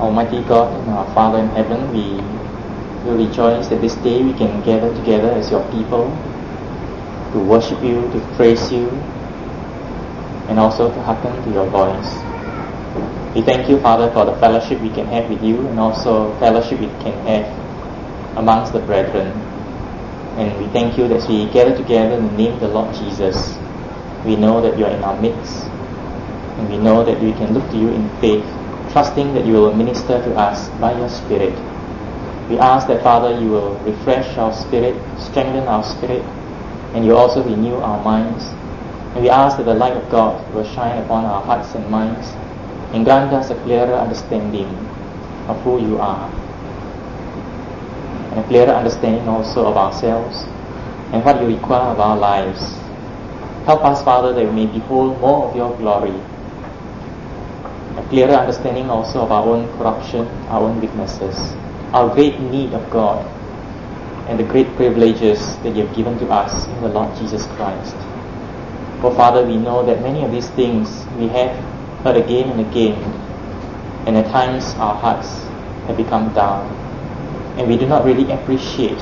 Almighty God and our Father in heaven, we will rejoice that this day we can gather together as your people to worship you, to praise you, and also to hearken to your voice. We thank you, Father, for the fellowship we can have with you and also fellowship we can have amongst the brethren. And we thank you that as we gather together in the name of the Lord Jesus, we know that you are in our midst, and we know that we can look to you in faith, trusting that you will minister to us by your Spirit. We ask that, Father, you will refresh our spirit, strengthen our spirit, and you also renew our minds. And we ask that the light of God will shine upon our hearts and minds and grant us a clearer understanding of who you are, and a clearer understanding also of ourselves and what you require of our lives. Help us, Father, that we may behold more of your glory, a clearer understanding also of our own corruption, our own weaknesses, our great need of God, and the great privileges that you have given to us in the Lord Jesus Christ. For Father, we know that many of these things we have heard again and again, and at times our hearts have become down, and we do not really appreciate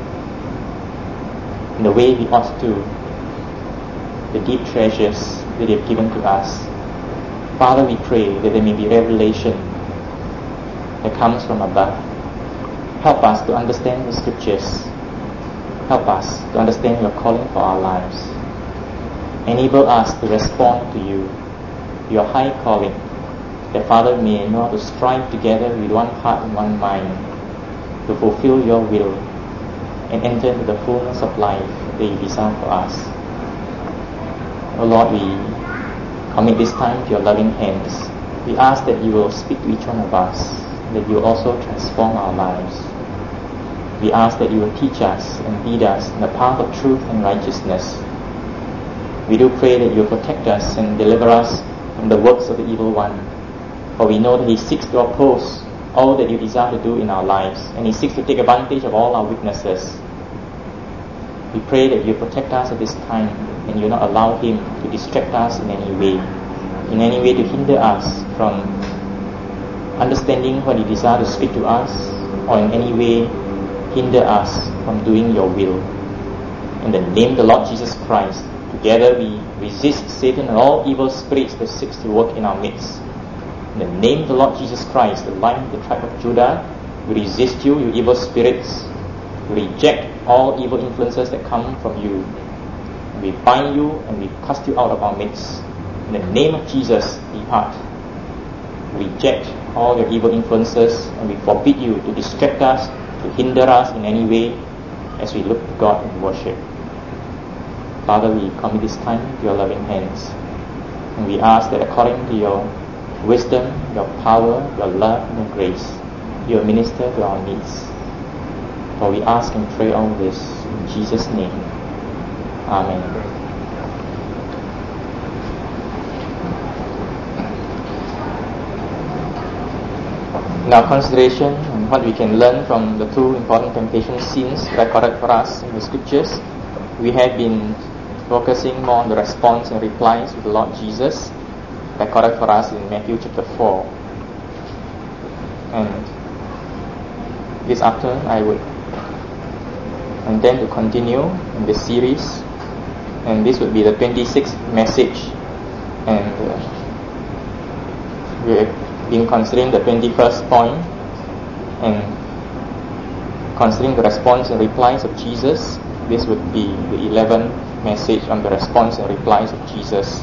in the way we ought to the deep treasures that you have given to us. Father, we pray that there may be revelation that comes from above. Help us to understand the Scriptures. Help us to understand your calling for our lives. Enable us to respond to you, your high calling, that, Father, we may know how to strive together with one heart and one mind to fulfill your will and enter into the fullness of life that you desire for us. O Lord, we commit this time to your loving hands. We ask that you will speak to each one of us, that you will also transform our lives. We ask that you will teach us and lead us in the path of truth and righteousness. We do pray that you will protect us and deliver us from the works of the evil one, for we know that he seeks to oppose all that you desire to do in our lives, and he seeks to take advantage of all our weaknesses. We pray that you protect us at this time, and you not allow him to distract us in any way to hinder us from understanding what you desire to speak to us, or in any way hinder us from doing your will. In the name of the Lord Jesus Christ, together we resist Satan and all evil spirits that seeks to work in our midst. In the name of the Lord Jesus Christ, the Lion of the tribe of Judah, we resist you, you evil spirits. We reject all evil influences that come from you. We bind you and we cast you out of our midst. In the name of Jesus, depart. We reject all your evil influences, and we forbid you to distract us, to hinder us in any way as we look to God in worship. Father, we commit this time to your loving hands, and we ask that according to your wisdom, your power, your love, and your grace, you will minister to our needs. For we ask and pray all this in Jesus' name. Amen. In our consideration on what we can learn from the two important temptation scenes recorded for us in the Scriptures, we have been focusing more on the response and replies of the Lord Jesus, recorded for us in Matthew chapter 4. And this afternoon I would intend to continue in this series, and this would be the 26th message, and we have been considering the 21st point and considering the response and replies of Jesus. This would be the 11th message on the response and replies of Jesus.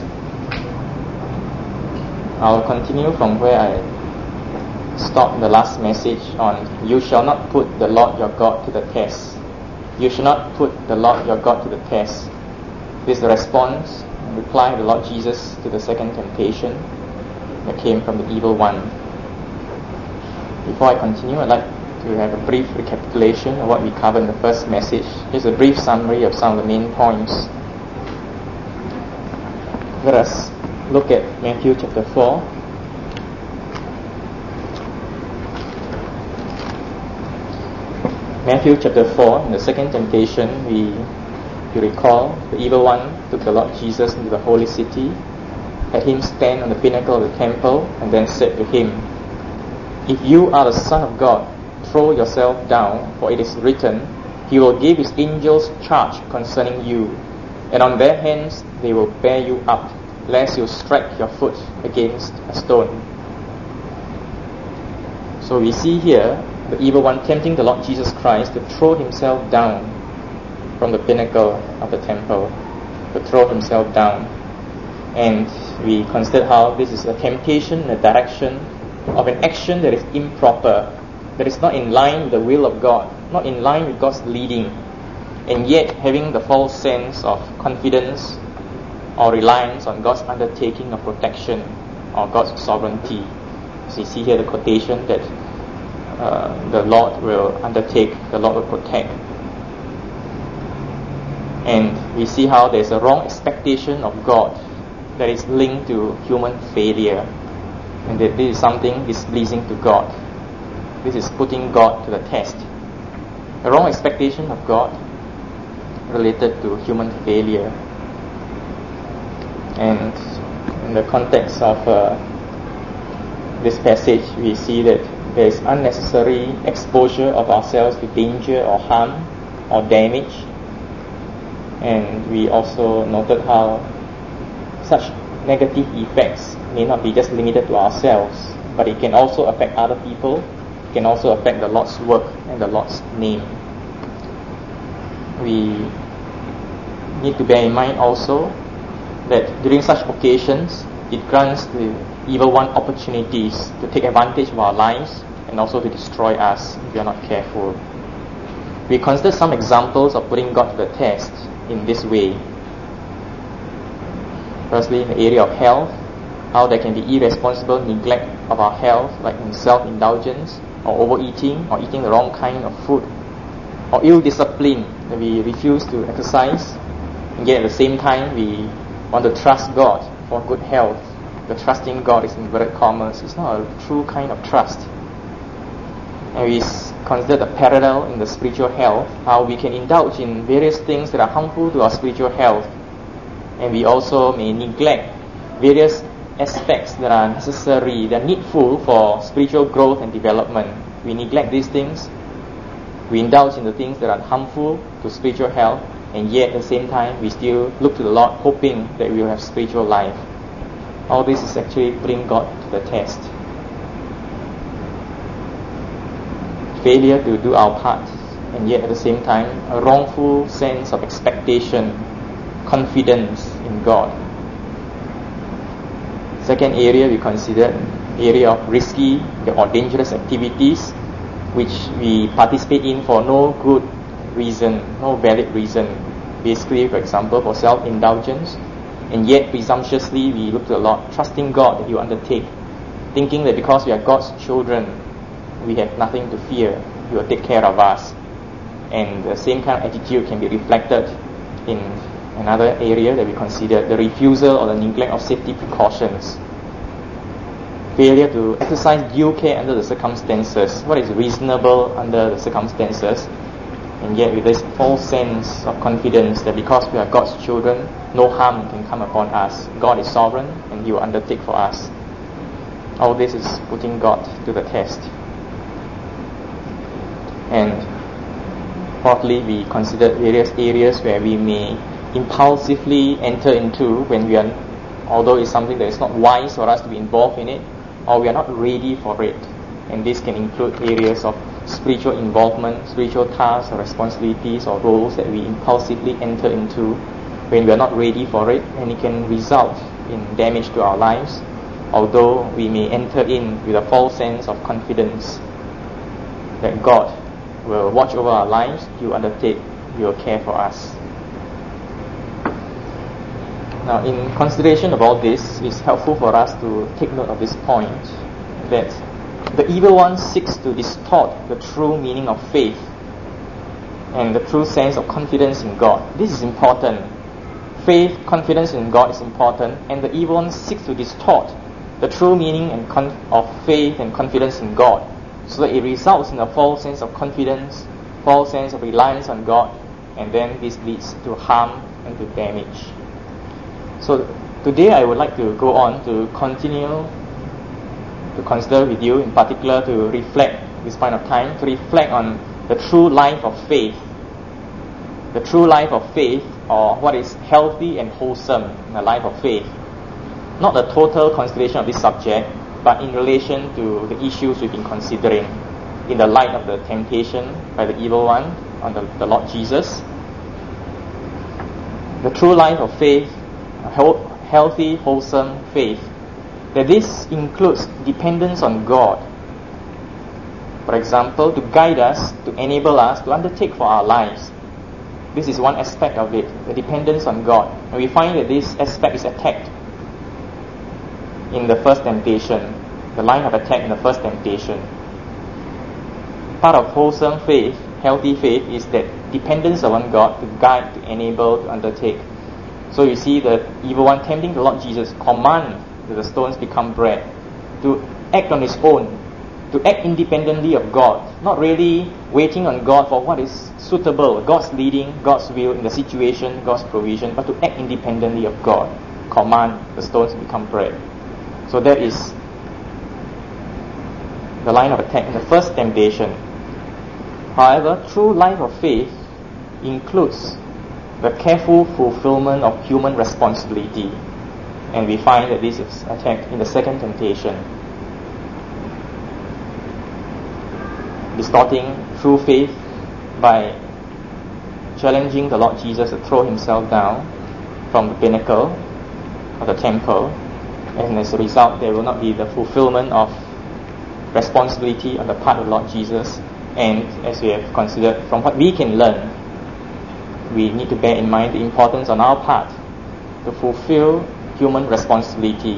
I'll continue from where I stopped the last message on you shall not put the Lord your God to the test. You shall not put the Lord your God to the test. This is the response and reply of the Lord Jesus to the second temptation that came from the evil one. Before I continue, I'd like to have a brief recapitulation of what we covered in the first message. Here's a brief summary of some of the main points. Let us look at Matthew chapter 4. Matthew chapter 4, in the second temptation, you recall, the evil one took the Lord Jesus into the holy city, had him stand on the pinnacle of the temple, and then said to him, If you are the Son of God, throw yourself down, for it is written, He will give His angels charge concerning you, and on their hands they will bear you up, lest you strike your foot against a stone. So we see here the evil one tempting the Lord Jesus Christ to throw himself down from the pinnacle of the temple, to throw himself down. And we consider how this is a temptation in the direction of an action that is improper, that is not in line with the will of God, not in line with God's leading, and yet having the false sense of confidence or reliance on God's undertaking of protection or God's sovereignty. So you see here the quotation that the Lord will undertake, the Lord will protect. And we see how there's a wrong expectation of God that is linked to human failure, and that this is something displeasing to God. This is putting God to the test. A wrong expectation of God related to human failure. And in the context of this passage, we see that there is unnecessary exposure of ourselves to danger or harm or damage. And we also noted how such negative effects may not be just limited to ourselves, but it can also affect other people, it can also affect the Lord's work and the Lord's name. We need to bear in mind also that during such occasions, it grants the evil one opportunities to take advantage of our lives and also to destroy us if we are not careful. We consider some examples of putting God to the test in this way. Firstly, in the area of health, how there can be irresponsible neglect of our health, like in self-indulgence or overeating or eating the wrong kind of food, or ill-discipline, that we refuse to exercise, and yet at the same time we want to trust God for good health. The trusting God is in inverted commas. It's not a true kind of trust. And we consider the parallel in the spiritual health, how we can indulge in various things that are harmful to our spiritual health, and we also may neglect various aspects that are necessary, that are needful for spiritual growth and development. We neglect these things. We indulge in the things that are harmful to spiritual health, and yet at the same time we still look to the Lord hoping that we will have spiritual life. All this is actually putting God to the test. Failure to do our part, and yet at the same time a wrongful sense of expectation, confidence in God. Second area we consider area of risky or dangerous activities which we participate in for no good reason, no valid reason. Basically, for example, for self-indulgence, and yet presumptuously we look to the Lord, trusting God that He will undertake, thinking that because we are God's children, we have nothing to fear, He will take care of us. And the same kind of attitude can be reflected in another area that we consider, the refusal or the neglect of safety precautions. Failure to exercise due care under the circumstances. What is reasonable under the circumstances? And yet with this false sense of confidence that because we are God's children, no harm can come upon us. God is sovereign and He will undertake for us. All this is putting God to the test. And fourthly, we consider various areas where we may impulsively enter into when we are, although it's something that is not wise for us to be involved in it, or we are not ready for it. And this can include areas of spiritual involvement, spiritual tasks or responsibilities or roles that we impulsively enter into when we are not ready for it, and it can result in damage to our lives, although we may enter in with a false sense of confidence that God will watch over our lives, He will undertake, He will care for us. Now, in consideration of all this, it's helpful for us to take note of this point, that the evil one seeks to distort the true meaning of faith and the true sense of confidence in God. This is important. Faith, confidence in God is important, and the evil one seeks to distort the true meaning of faith and confidence in God, so that it results in a false sense of confidence, false sense of reliance on God, and then this leads to harm and to damage. So today I would like to go on to continue to consider with you, in particular to reflect this point of time, to reflect on the true life of faith. The true life of faith, or what is healthy and wholesome in the life of faith. Not the total consideration of this subject, but in relation to the issues we've been considering in the light of the temptation by the evil one on the Lord Jesus. The true life of faith, a healthy, wholesome faith, that this includes dependence on God. For example, to guide us, to enable us to undertake for our lives. This is one aspect of it, the dependence on God. And we find that this aspect is attacked in the first temptation, the line of attack in the first temptation. Part of wholesome faith, healthy faith, is that dependence upon God to guide, to enable, to undertake. So you see the evil one tempting the Lord Jesus, command that the stones become bread, to act on his own, to act independently of God, not really waiting on God for what is suitable, God's leading, God's will in the situation, God's provision, but to act independently of God, command the stones to become bread. So that is the line of attack in the first temptation. However, true life of faith includes the careful fulfillment of human responsibility, and we find that this is attacked in the second temptation. Distorting true faith by challenging the Lord Jesus to throw himself down from the pinnacle of the temple, and as a result there will not be the fulfillment of responsibility on the part of the Lord Jesus. And as we have considered, from what we can learn, we need to bear in mind the importance on our part to fulfill human responsibility.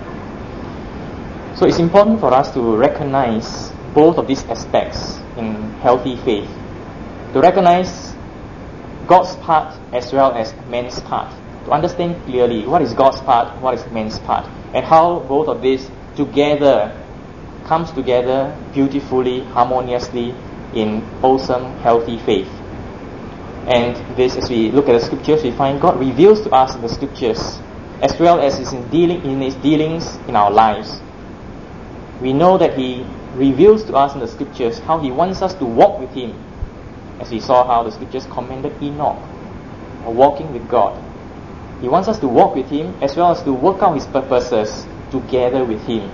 So it's important for us to recognize both of these aspects in healthy faith, to recognize God's part as well as man's part, to understand clearly what is God's part, what is man's part, and how both of these together comes together beautifully, harmoniously in wholesome, healthy faith. And this, as we look at the scriptures, we find God reveals to us in the scriptures, as well as in his dealings in our lives. We know that he reveals to us in the scriptures how he wants us to walk with him, as we saw how the scriptures commended Enoch, or walking with God. He wants us to walk with him as well as to work out his purposes together with him.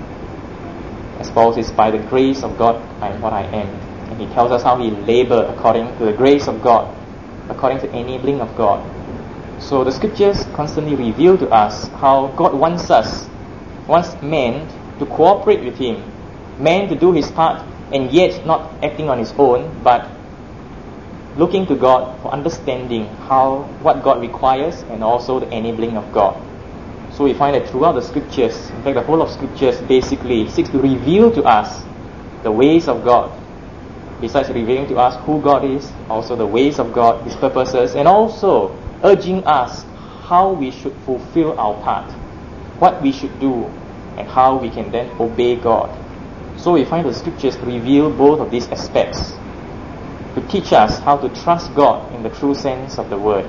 As Paul says, by the grace of God I am what I am. And he tells us how he labored according to the grace of God, according to the enabling of God. So the scriptures constantly reveal to us how God wants man to cooperate with him, man to do his part, and yet not acting on his own, but looking to God for understanding what God requires, and also the enabling of God. So we find that throughout the scriptures, in fact the whole of scriptures basically seeks to reveal to us the ways of God. Besides revealing to us who God is, also the ways of God, his purposes, and also urging us how we should fulfill our part, what we should do, and how we can then obey God. So we find the scriptures reveal both of these aspects to teach us how to trust God in the true sense of the word.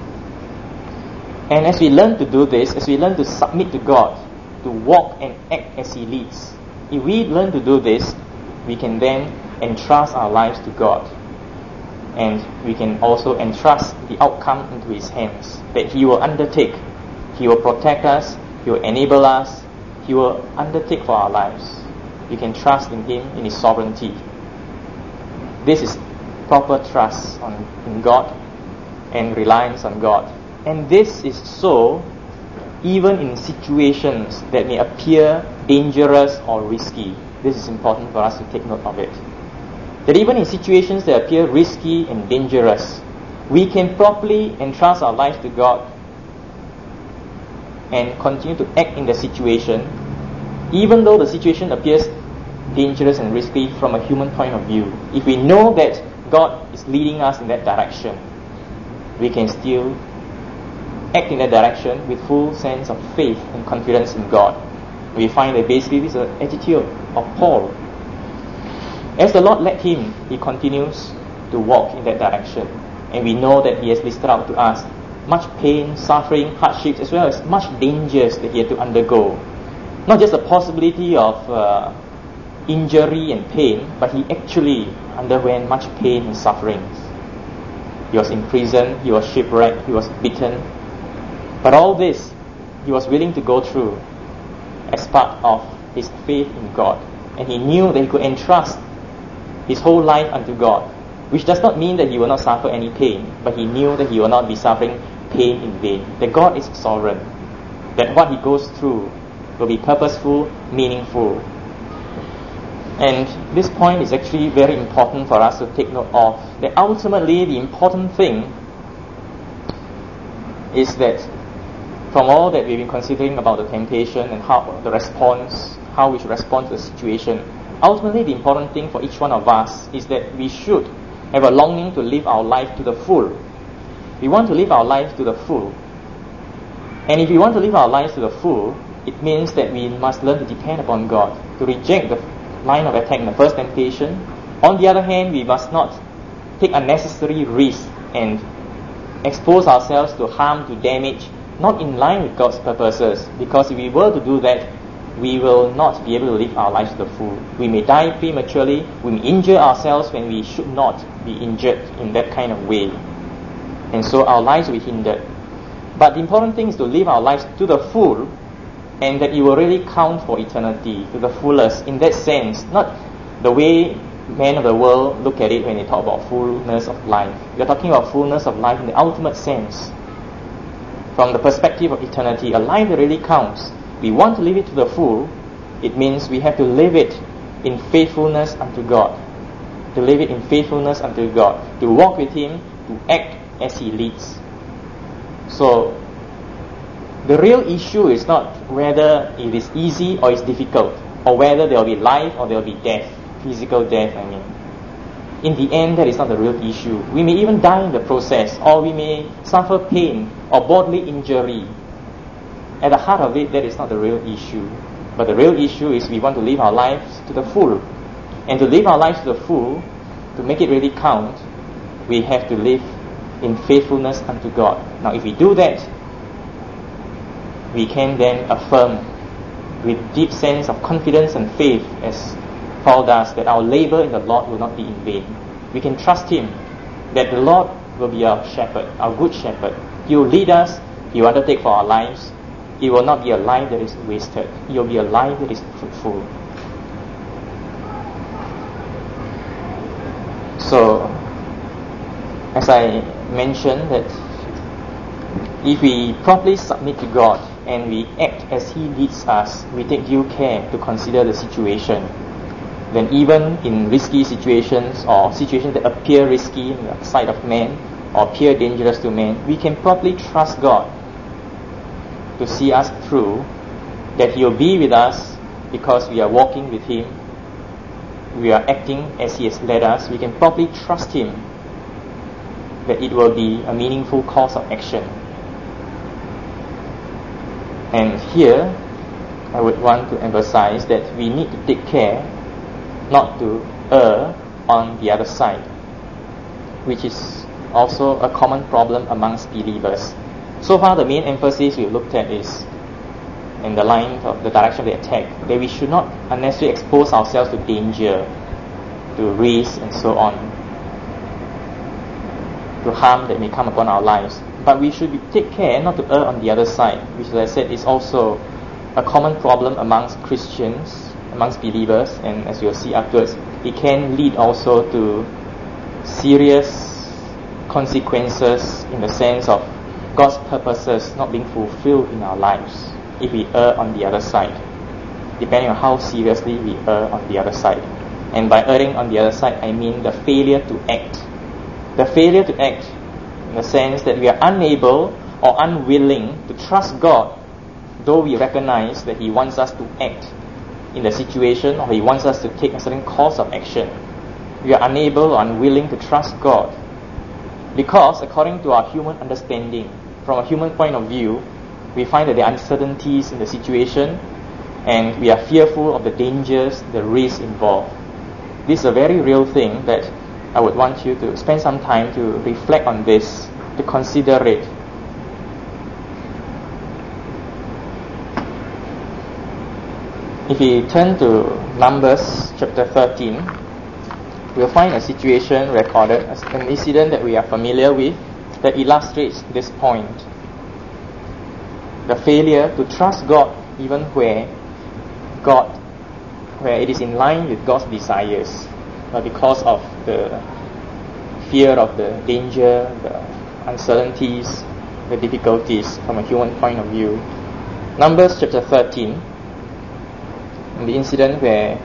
And as we learn to do this, as we learn to submit to God, to walk and act as he leads, if we learn to do this, we can then entrust our lives to God. And we can also entrust the outcome into his hands, that he will undertake, he will protect us, he will enable us, he will undertake for our lives. We can trust in him, in his sovereignty. This is proper trust in God and reliance on God. And this is so even in situations that may appear dangerous or risky. This is important for us to take note of it. That even in situations that appear risky and dangerous, we can properly entrust our life to God and continue to act in the situation, even though the situation appears dangerous and risky from a human point of view. If we know that God is leading us in that direction, we can still act in that direction with full sense of faith and confidence in God. We find that basically this is the attitude of Paul. As the Lord led him, he continues to walk in that direction. And we know that he has listed out to us much pain, suffering, hardships, as well as much dangers that he had to undergo. not just the possibility of injury and pain, but he actually underwent much pain and sufferings. He was in prison, he was shipwrecked, he was beaten. But all this, he was willing to go through as part of his faith in God. And he knew that he could entrust his whole life unto God, which does not mean that he will not suffer any pain, but he knew that he will not be suffering pain in vain, that God is sovereign, that what he goes through will be purposeful, meaningful. And this point is actually very important for us to take note of, that ultimately the important thing is that from all that we've been considering about the temptation and how we should respond to the situation, ultimately the important thing for each one of us is that we should have a longing to live our life to the full. We want to live our life to the full. And if we want to live our lives to the full, it means that we must learn to depend upon God, to reject the line of attack in the first temptation. On the other hand, we must not take unnecessary risks and expose ourselves to harm, to damage, not in line with God's purposes, because if we were to do that, we will not be able to live our lives to the full. We may die prematurely, we may injure ourselves when we should not be injured in that kind of way. And so our lives will be hindered. But the important thing is to live our lives to the full, and that it will really count for eternity, to the fullest, in that sense, not the way men of the world look at it when they talk about fullness of life. We are talking about fullness of life in the ultimate sense, from the perspective of eternity, a life that really counts. We want to live it to the full. It means we have to live it in faithfulness unto God, to live it in faithfulness unto God, to walk with Him, to act as He leads. So the real issue is not whether it is easy or it's difficult, or whether there will be life or there will be death, physical death, I mean. In the end, that is not the real issue. We may even die in the process, or we may suffer pain or bodily injury. At the heart of it, that is not the real issue. But the real issue is we want to live our lives to the full. And to live our lives to the full, to make it really count, we have to live in faithfulness unto God. Now, if we do that, we can then affirm with deep sense of confidence and faith, as Paul does, that our labor in the Lord will not be in vain. We can trust Him, that the Lord will be our shepherd, our good shepherd. He will lead us, He will undertake for our lives. It will not be a life that is wasted. It will be a life that is fruitful. So, as I mentioned, that if we properly submit to God and we act as He leads us, we take due care to consider the situation, then even in risky situations or situations that appear risky in the sight of man or appear dangerous to man, we can properly trust God to see us through, that He will be with us because we are walking with Him, we are acting as He has led us. We can properly trust Him that it will be a meaningful course of action. And here, I would want to emphasize that we need to take care not to err on the other side, which is also a common problem amongst believers. So far, the main emphasis we've looked at is in the line of the direction of the attack, that we should not unnecessarily expose ourselves to danger, to risk, and so on, to harm that may come upon our lives. But we should take care not to err on the other side, which, as I said, is also a common problem amongst Christians, amongst believers, and as you'll see afterwards, it can lead also to serious consequences in the sense of God's purposes not being fulfilled in our lives if we err on the other side, depending on how seriously we err on the other side. And by erring on the other side, I mean the failure to act. The failure to act in the sense that we are unable or unwilling to trust God, though we recognize that He wants us to act in the situation, or He wants us to take a certain course of action. We are unable or unwilling to trust God because, according to our human understanding, from a human point of view, we find that there are uncertainties in the situation and we are fearful of the dangers, the risks involved. This is a very real thing that I would want you to spend some time to reflect on this, to consider it. If we turn to Numbers chapter 13, we'll find a situation recorded as an incident that we are familiar with that illustrates this point. The failure to trust God even where it is in line with God's desires, but because of the fear of the danger, the uncertainties, the difficulties from a human point of view. Numbers chapter 13, and the incident where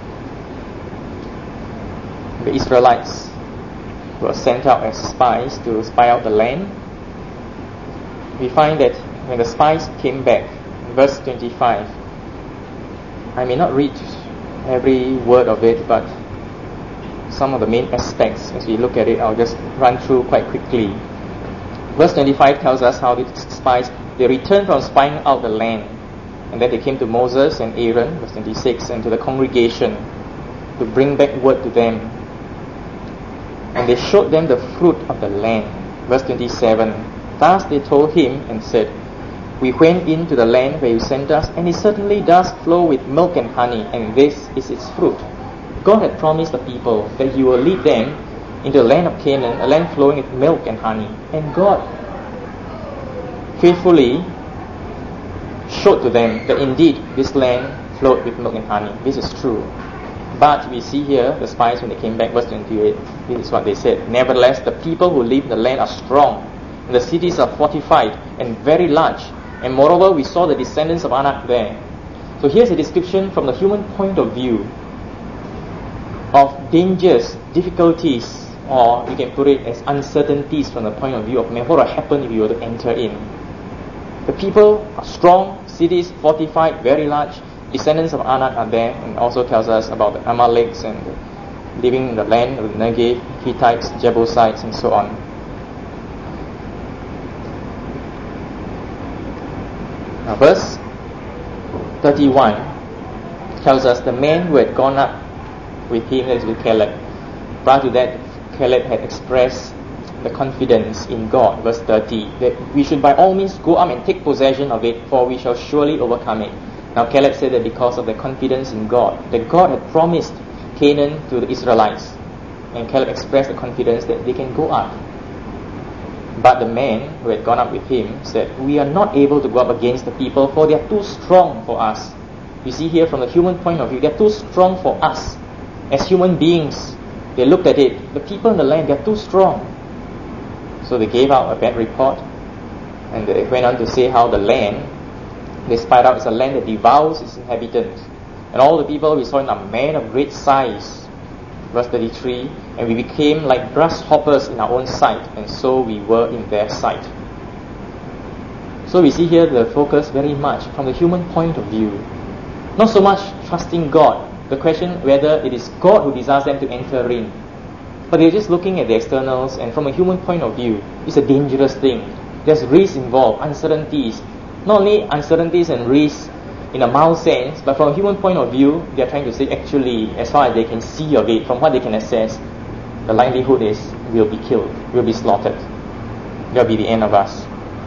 the Israelites were sent out as spies to spy out the land. We find that when the spies came back, verse 25, I may not read every word of it, but some of the main aspects, as we look at it, I'll just run through quite quickly. Verse 25 tells us how the spies, they returned from spying out the land, and then they came to Moses and Aaron, verse 26, and to the congregation to bring back word to them. And they showed them the fruit of the land. Verse 27, thus they told him and said, we went into the land where you sent us, and it certainly does flow with milk and honey, and this is its fruit. God had promised the people that He will lead them into the land of Canaan, a land flowing with milk and honey. And God faithfully showed to them that indeed this land flowed with milk and honey. This is true. But we see here, the spies, when they came back, verse 28, this is what they said. Nevertheless, the people who live in the land are strong, and the cities are fortified and very large. And moreover, we saw the descendants of Anak there. So here's a description from the human point of view of dangers, difficulties, or you can put it as uncertainties from the point of view of what will happen if you were to enter in. The people are strong, cities fortified, very large. Descendants of Anak are there, and also tells us about the Amaleks and living in the land of the Negev, Hittites, Jebusites, and so on. Now, verse 31 tells us the man who had gone up with him, that is with Caleb. Prior to that, Caleb had expressed the confidence in God, verse 30, that we should by all means go up and take possession of it, for we shall surely overcome it. Now Caleb said that because of the confidence in God, that God had promised Canaan to the Israelites, and Caleb expressed the confidence that they can go up. But the man who had gone up with him said, we are not able to go up against the people, for they are too strong for us. You see here from the human point of view, they are too strong for us. As human beings, they looked at it, the people in the land, they are too strong. So they gave out a bad report, and they went on to say how the land they spied out is a land that devours its inhabitants. And all the people we saw in are men of great size. Verse 33, and we became like grasshoppers in our own sight, and so we were in their sight. So we see here the focus very much from the human point of view. Not so much trusting God. The question whether it is God who desires them to enter in. But they're just looking at the externals, and from a human point of view, it's a dangerous thing. There's risks involved, uncertainties. Not only uncertainties and risks in a mild sense, but from a human point of view, they're trying to say actually, as far as they can see of it, from what they can assess, the likelihood is we'll be killed, we'll be slaughtered. That'll be the end of us.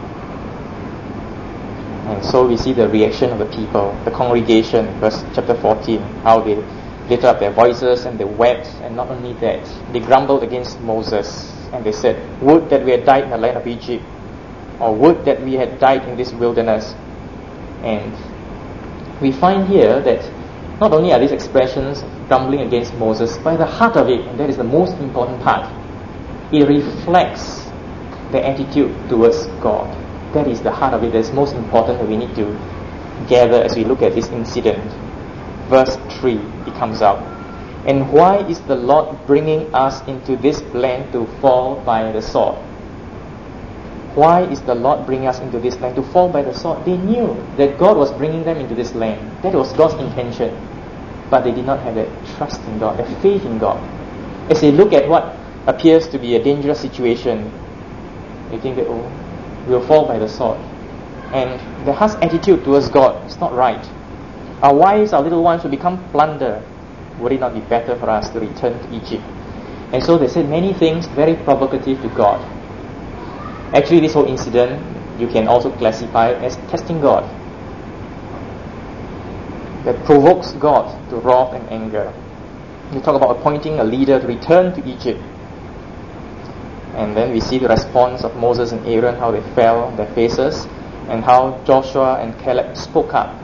And so we see the reaction of the people, the congregation, verse chapter 14, how they lifted up their voices and they wept, and not only that, they grumbled against Moses, and they said, would that we had died in the land of Egypt, or would that we had died in this wilderness. And we find here that not only are these expressions grumbling against Moses, but at the heart of it, and that is the most important part, it reflects their attitude towards God. That is the heart of it that is most important that we need to gather as we look at this incident. Verse 3, it comes out. And why is the Lord bringing us into this land to fall by the sword? Why is the Lord bringing us into this land to fall by the sword? They knew that God was bringing them into this land. That was God's intention. But they did not have that trust in God, that faith in God. As they look at what appears to be a dangerous situation, they think that, we'll fall by the sword. And their heart's attitude towards God is not right. Our wives, our little ones will become plunder. Would it not be better for us to return to Egypt? And so they said many things very provocative to God. Actually, this whole incident, you can also classify it as testing God. that provokes God to wrath and anger. We talk about appointing a leader to return to Egypt. And then we see the response of Moses and Aaron, how they fell on their faces, and how Joshua and Caleb spoke up.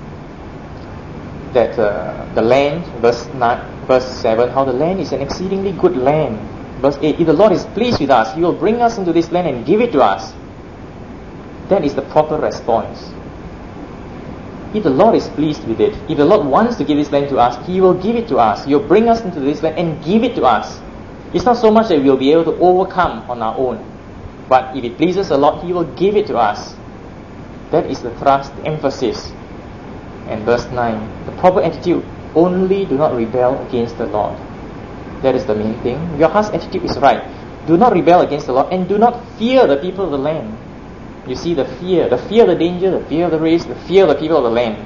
That the land, verse 7, how the land is an exceedingly good land. Verse 8, if the Lord is pleased with us, He will bring us into this land and give it to us. That is the proper response. If the Lord is pleased with it, if the Lord wants to give this land to us, He will give it to us. He will bring us into this land and give it to us. It's not so much that we will be able to overcome on our own, but if it pleases the Lord, He will give it to us. That is the thrust, the emphasis. And verse 9, the proper attitude, only do not rebel against the Lord. That is the main thing. Your heart's attitude is right. Do not rebel against the Lord, and do not fear the people of the land. You see the fear of the danger, the fear of the race, the fear of the people of the land.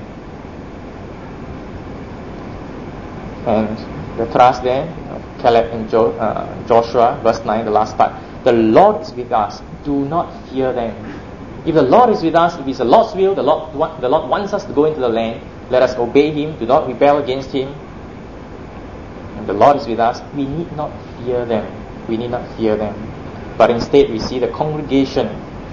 And the thrust there, Caleb and Joshua, verse 9, the last part. The Lord is with us. Do not fear them. If the Lord is with us, if it's the Lord's will, the Lord wants us to go into the land, let us obey Him. Do not rebel against Him. And the Lord is with us. We need not fear them. We need not fear them. But instead, we see the congregation.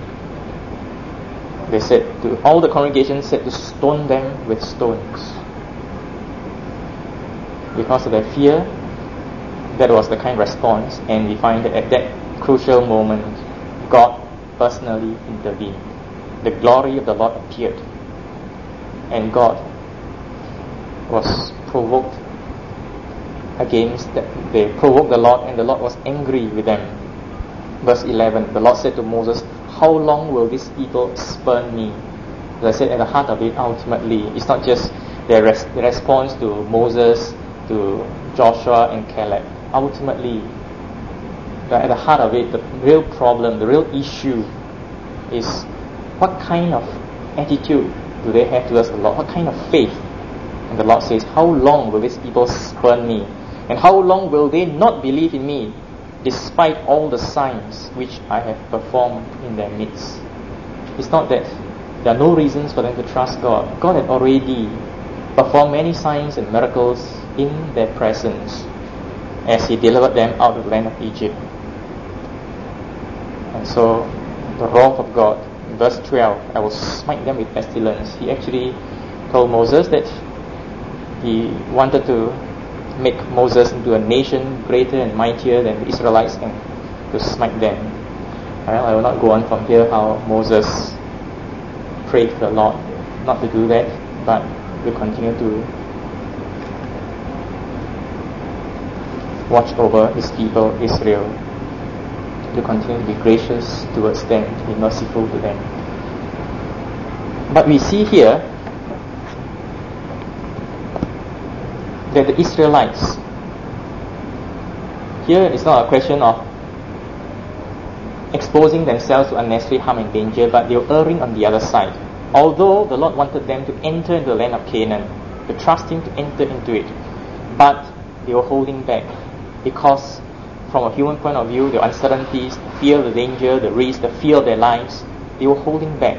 They said to all the congregation said to stone them with stones. Because of their fear, that was the kind of response, and we find that at that crucial moment, God personally intervened. The glory of the Lord appeared, and God was provoked against that. They provoked the Lord, and the Lord was angry with them. Verse 11, the Lord said to Moses, how long will these people spurn me? As I said, at the heart of it, ultimately, it's not just their response to Moses, to Joshua and Caleb. Ultimately, at the heart of it, the real problem, the real issue is what kind of attitude do they have towards the Lord? What kind of faith? And the Lord says, how long will these people spurn me? And how long will they not believe in me, despite all the signs which I have performed in their midst? It's not that there are no reasons for them to trust God. God had already performed many signs and miracles in their presence as He delivered them out of the land of Egypt. And so, the wrath of God, in verse 12, I will smite them with pestilence. He actually told Moses that He wanted to make Moses into a nation greater and mightier than the Israelites and to smite them. Well, I will not go on from here how Moses prayed to the Lord not to do that, but will continue to watch over His people Israel, to continue to be gracious towards them, to be merciful to them. But we see here that the Israelites, here it's not a question of exposing themselves to unnecessary harm and danger, but they were erring on the other side. Although the Lord wanted them to enter into the land of Canaan, to trust Him to enter into it, but they were holding back because from a human point of view, the uncertainties, the fear of the danger, the risk, the fear of their lives, they were holding back.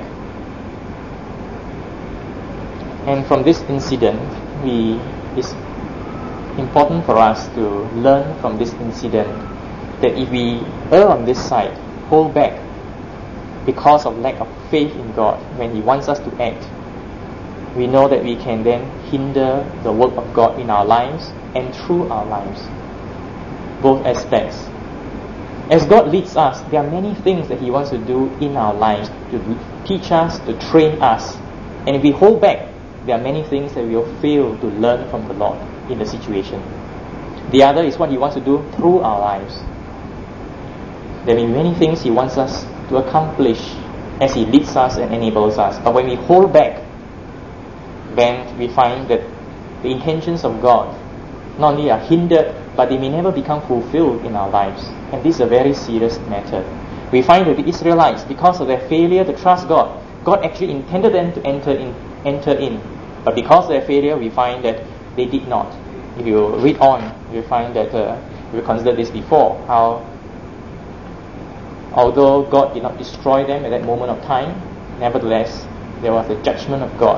And from this incident, it's important for us to learn from this incident that if we err on this side, hold back because of lack of faith in God when He wants us to act, we know that we can then hinder the work of God in our lives and through our lives. Both aspects. As God leads us, there are many things that He wants to do in our lives, to teach us, to train us. And if we hold back, there are many things that we will fail to learn from the Lord in the situation. The other is what He wants to do through our lives. There may be many things He wants us to accomplish as He leads us and enables us. But when we hold back, then we find that the intentions of God not only are hindered, but they may never become fulfilled in our lives. And this is a very serious matter. We find that the Israelites, because of their failure to trust God, God actually intended them to enter in. But because of their failure, we find that they did not. If you read on, you find that we considered this before, how although God did not destroy them at that moment of time, nevertheless, there was the judgment of God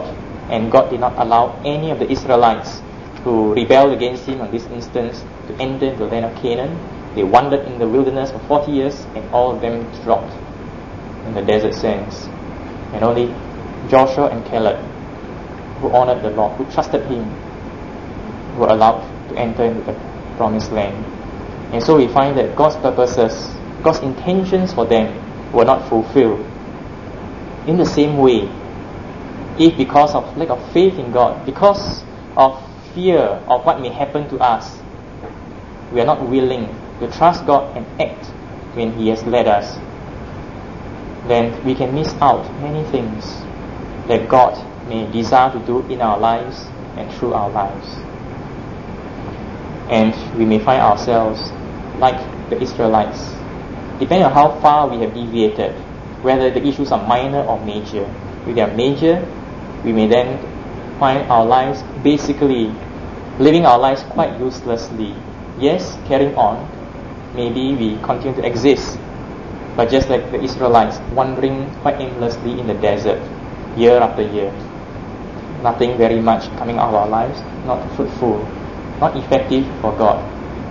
And God did not allow any of the Israelites who rebelled against Him on this instance to enter into the land of Canaan. They wandered in the wilderness for 40 years, and all of them dropped in the desert sands. And only Joshua and Caleb, who honored the Lord, who trusted Him, were allowed to enter into the promised land. And so we find that God's purposes, God's intentions for them were not fulfilled. In the same way, if because of lack of faith in God, because of fear of what may happen to us, we are not willing to trust God and act when He has led us, then we can miss out many things that God may desire to do in our lives and through our lives. And we may find ourselves like the Israelites, depending on how far we have deviated, whether the issues are minor or major. If they are major, we may then find our lives basically living our lives quite uselessly. Yes, carrying on, maybe we continue to exist, but just like the Israelites, wandering quite aimlessly in the desert, year after year. Nothing very much coming out of our lives, not fruitful, not effective for God.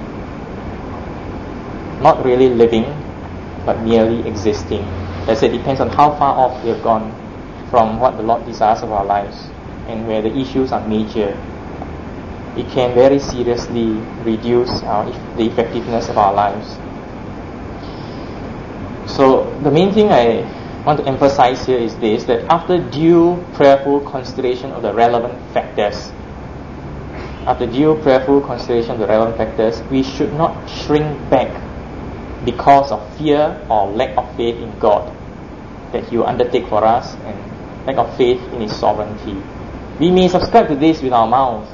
Not really living, but merely existing. As it depends on how far off we have gone from what the Lord desires of our lives, and where the issues are major. It can very seriously reduce the effectiveness of our lives. So the main thing I want to emphasize here is this, that after due prayerful consideration of the relevant factors, we should not shrink back because of fear or lack of faith in God that He will undertake for us, and lack of faith in His sovereignty. We may subscribe to this with our mouths,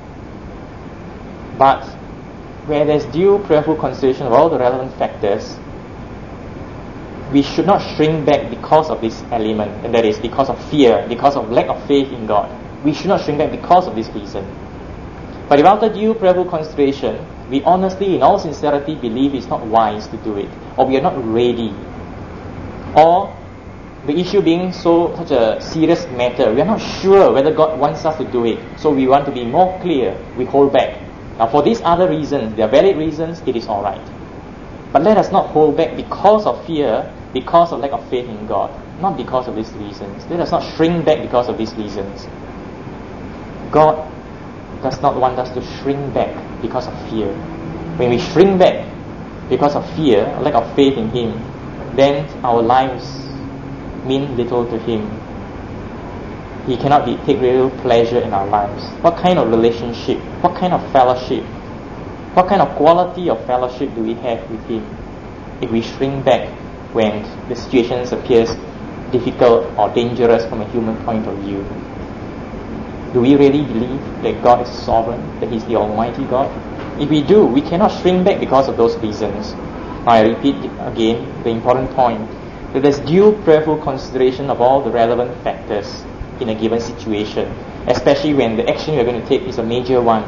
but where there's due prayerful consideration of all the relevant factors, we should not shrink back because of this element, and that is because of fear, because of lack of faith in God. We should not shrink back because of this reason. But if after due prayerful consideration, we honestly, in all sincerity, believe it's not wise to do it, or we are not ready, or the issue being such a serious matter, we are not sure whether God wants us to do it, so we want to be more clear, we hold back. Now for these other reasons, they are valid reasons, it is alright. But let us not hold back because of fear, because of lack of faith in God, not because of these reasons. Let us not shrink back because of these reasons. God does not want us to shrink back because of fear. When we shrink back because of fear, lack of faith in Him, then our lives mean little to Him. He cannot take real pleasure in our lives. What kind of relationship, what kind of fellowship, what kind of quality of fellowship do we have with Him if we shrink back when the situations appears difficult or dangerous from a human point of view? Do we really believe that God is sovereign, that He's the Almighty God? If we do, we cannot shrink back because of those reasons. I repeat again the important point, that there's due prayerful consideration of all the relevant factors in a given situation, especially when the action you're going to take is a major one.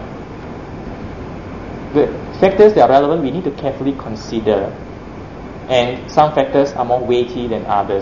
The factors that are relevant we need to carefully consider, and some factors are more weighty than others.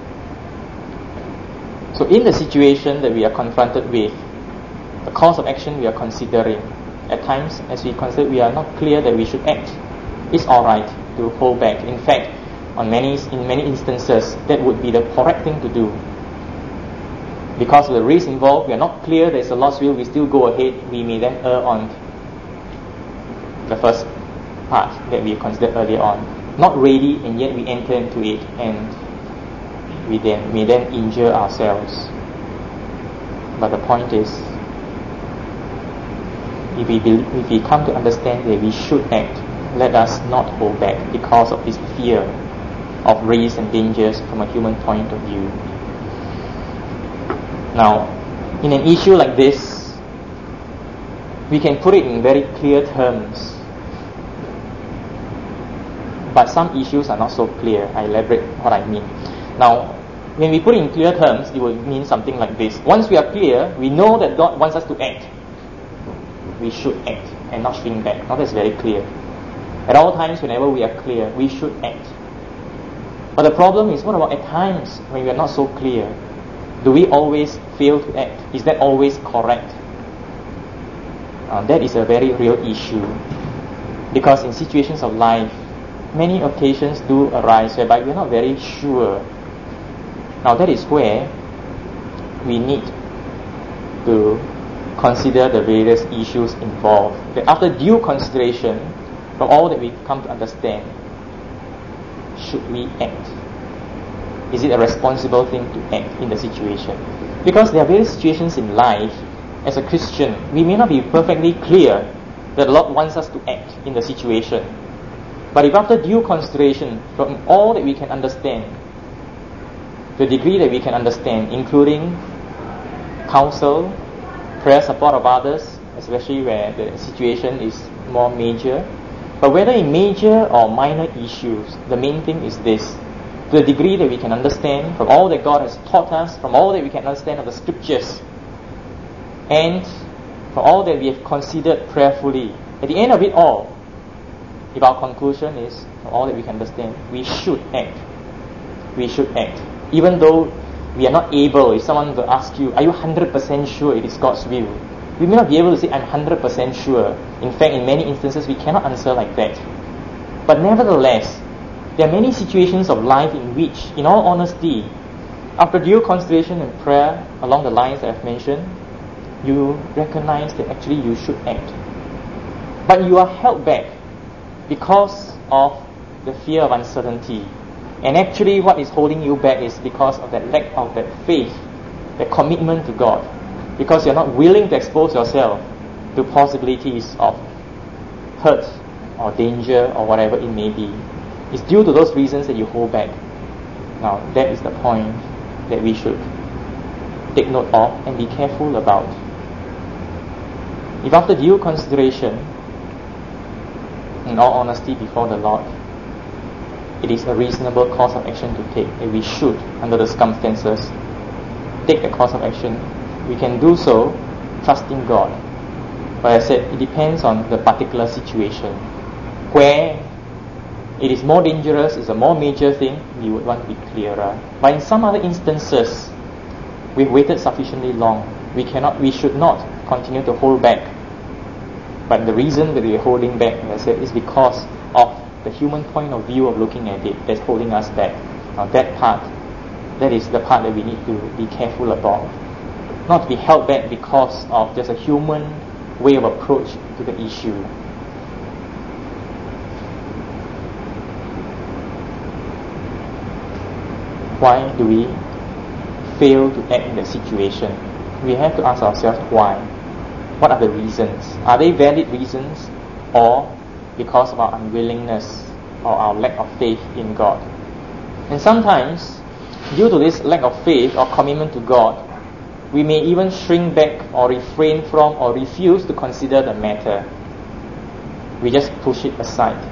So in the situation that we are confronted with, the course of action we are considering, at times as we consider we are not clear that we should act, it's alright to hold back. In fact, in many instances, that would be the correct thing to do. Because of the risk involved, we are not clear there's a Lord's will, we still go ahead, we may then err on the first part that we considered earlier on. Not ready, and yet we enter into it, and we may then injure ourselves. But the point is, if we come to understand that we should act, let us not hold back because of this fear of risks and dangers from a human point of view. Now, in an issue like this, we can put it in very clear terms, but some issues are not so clear. I elaborate what I mean. Now, when we put it in clear terms, it will mean something like this. Once we are clear, we know that God wants us to act. We should act and not shrink back. Now that's very clear. At all times, whenever we are clear, we should act. But the problem is, what about at times when we are not so clear? Do we always fail to act? Is that always correct? That is a very real issue, because in situations of life, many occasions do arise whereby we're not very sure. Now that is where we need to consider the various issues involved. That after due consideration, from all that we've come to understand, should we act? Is it a responsible thing to act in the situation? Because there are various situations in life. As a Christian, we may not be perfectly clear that the Lord wants us to act in the situation. But if after due consideration, from all that we can understand, the degree that we can understand, including counsel, prayer support of others, especially where the situation is more major, but whether in major or minor issues, the main thing is this: to the degree that we can understand, from all that God has taught us, from all that we can understand of the Scriptures, and from all that we have considered prayerfully, at the end of it all, if our conclusion is, from all that we can understand, we should act. We should act. Even though we are not able, if someone will ask you, are you 100% sure it is God's will? We may not be able to say, I'm 100% sure. In fact, in many instances, we cannot answer like that. But nevertheless, there are many situations of life in which, in all honesty, after due consideration and prayer along the lines that I've mentioned, you recognize that actually you should act. But you are held back because of the fear of uncertainty. And actually what is holding you back is because of that lack of that faith, that commitment to God. Because you're not willing to expose yourself to possibilities of hurt or danger or whatever it may be. It's due to those reasons that you hold back. Now that is the point that we should take note of and be careful about. If after due consideration, in all honesty before the Lord, it is a reasonable course of action to take, and we should, under the circumstances, take the course of action, we can do so trusting God. But as I said, it depends on the particular situation. Where it is more dangerous, it's a more major thing, we would want to be clearer. But in some other instances, we've waited sufficiently long. We should not continue to hold back. But the reason that we're holding back, as I said, is because of the human point of view of looking at it that's holding us back. Now that is the part that we need to be careful about. Not to be held back because of just a human way of approach to the issue. Why do we fail to act in the situation? We have to ask ourselves why. What are the reasons? Are they valid reasons, or because of our unwillingness or our lack of faith in God? And sometimes, due to this lack of faith or commitment to God, we may even shrink back or refrain from or refuse to consider the matter. We just push it aside.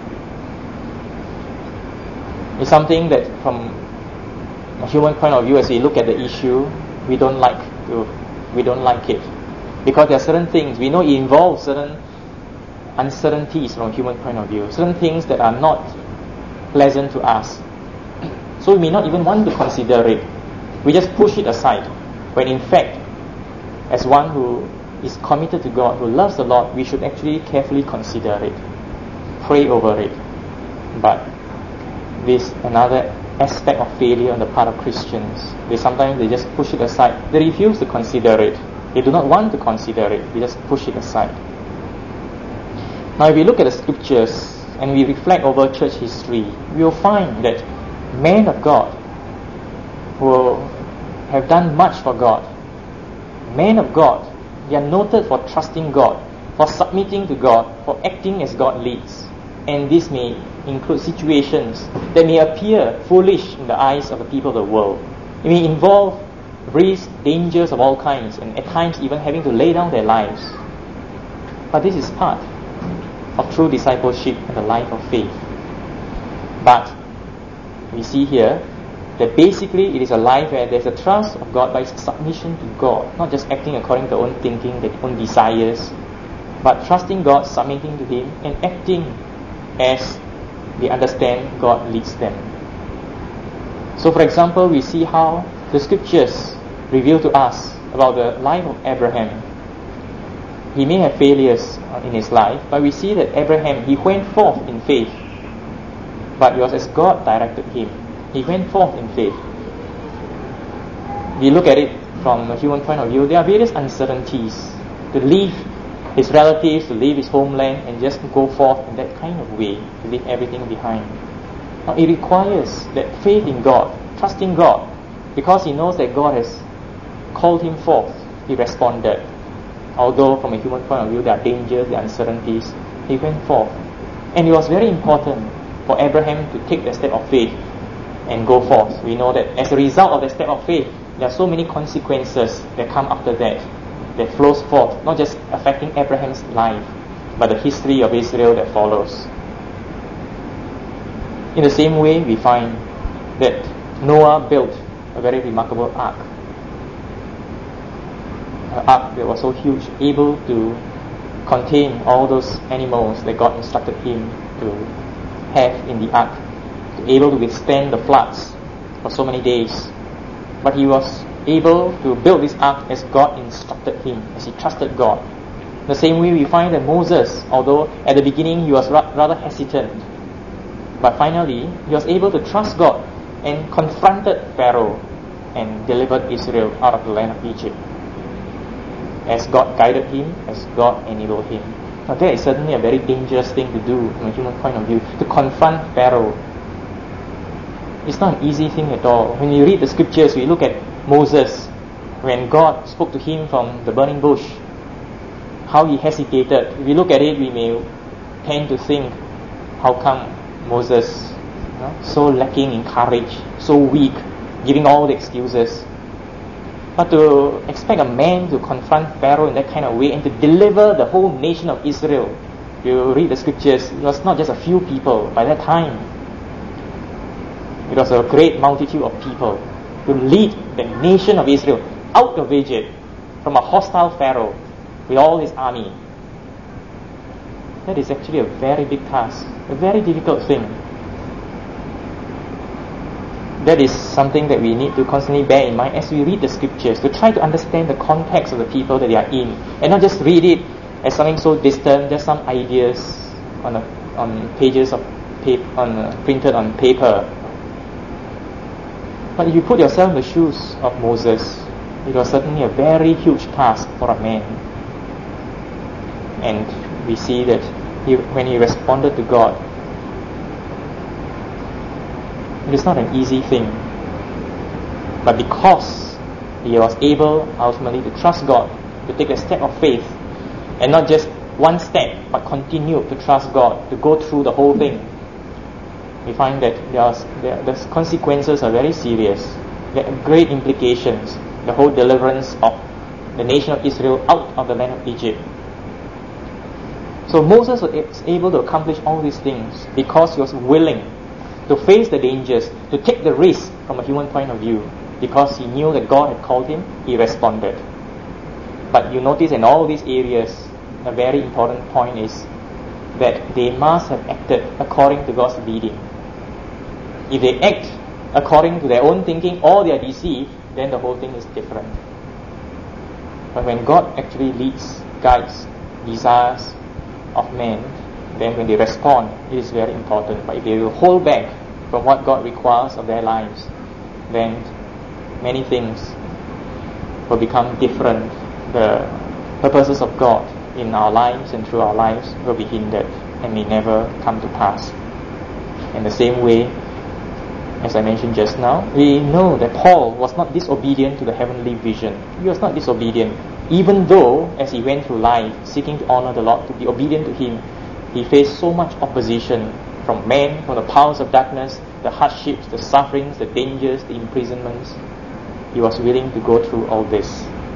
It's something that from a human point of view, as we look at the issue, we don't like it. Because there are certain things, we know it involves certain uncertainties from a human point of view, certain things that are not pleasant to us. So we may not even want to consider it. We just push it aside. When in fact, as one who is committed to God, who loves the Lord, we should actually carefully consider it, pray over it. But this another aspect of failure on the part of Christians. Sometimes they just push it aside. They refuse to consider it. They do not want to consider it. They just push it aside. Now if we look at the Scriptures and we reflect over church history, we will find that men of God who have done much for God, men of God, they are noted for trusting God, for submitting to God, for acting as God leads. And this may include situations that may appear foolish in the eyes of the people of the world. It may involve risks, dangers of all kinds, and at times even having to lay down their lives. But this is part of true discipleship and the life of faith. But we see here that basically it is a life where there's a trust of God by submission to God, not just acting according to their own thinking, their own desires, but trusting God, submitting to Him, and acting as they understand God leads them. So for example, we see how the Scriptures reveal to us about the life of Abraham. He may have failures in his life, but we see that Abraham, he went forth in faith. But it was as God directed him. He went forth in faith. We look at it from a human point of view, there are various uncertainties. To leave his relatives, to leave his homeland, and just go forth in that kind of way, to leave everything behind. Now it requires that faith in God, trusting God, because he knows that God has called him forth. He responded. Although from a human point of view there are dangers, there are uncertainties, he went forth. And it was very important for Abraham to take the step of faith and go forth. We know that as a result of the step of faith, there are so many consequences that come after that flows forth, not just affecting Abraham's life, but the history of Israel that follows. In the same way, we find that Noah built a very remarkable ark. An ark that was so huge, able to contain all those animals that God instructed him to have in the ark, able to withstand the floods for so many days. But he was able to build this ark as God instructed him, as he trusted God. The same way we find that Moses, although at the beginning he was rather hesitant, but finally he was able to trust God and confronted Pharaoh and delivered Israel out of the land of Egypt, as God guided him, as God enabled him. Now that is certainly a very dangerous thing to do from a human point of view, to confront Pharaoh. It's not an easy thing at all. When you read the scriptures, we look at Moses, when God spoke to him from the burning bush, how he hesitated. If we look at it, we may tend to think, how come Moses, so lacking in courage, so weak, giving all the excuses. But to expect a man to confront Pharaoh in that kind of way and to deliver the whole nation of Israel, you read the scriptures, it was not just a few people by that time. It was a great multitude of people to lead the nation of Israel out of Egypt from a hostile Pharaoh with all his army. That is actually a very big task, a very difficult thing. That is something that we need to constantly bear in mind as we read the scriptures, to try to understand the context of the people that they are in, and not just read it as something so distant, just some ideas on pages of paper, printed on paper. But if you put yourself in the shoes of Moses, it was certainly a very huge task for a man. And we see that when he responded to God, it is not an easy thing. But because he was able ultimately to trust God, to take a step of faith, and not just one step, but continue to trust God, to go through the whole thing, we find that the consequences are very serious. There are great implications. The whole deliverance of the nation of Israel out of the land of Egypt. So Moses was able to accomplish all these things because he was willing to face the dangers, to take the risk from a human point of view. Because he knew that God had called him, he responded. But you notice in all these areas, a very important point is that they must have acted according to God's leading. If they act according to their own thinking or they are deceived, then the whole thing is different. But when God actually leads, guides, desires of men, then when they respond, it is very important. But if they will hold back from what God requires of their lives, then many things will become different. The purposes of God in our lives and through our lives will be hindered and may never come to pass. In the same way, as I mentioned just now, we know that Paul was not disobedient to the heavenly vision. He was not disobedient. Even though, as he went through life, seeking to honor the Lord, to be obedient to Him, he faced so much opposition from men, from the powers of darkness, the hardships, the sufferings, the dangers, the imprisonments. He was willing to go through all this.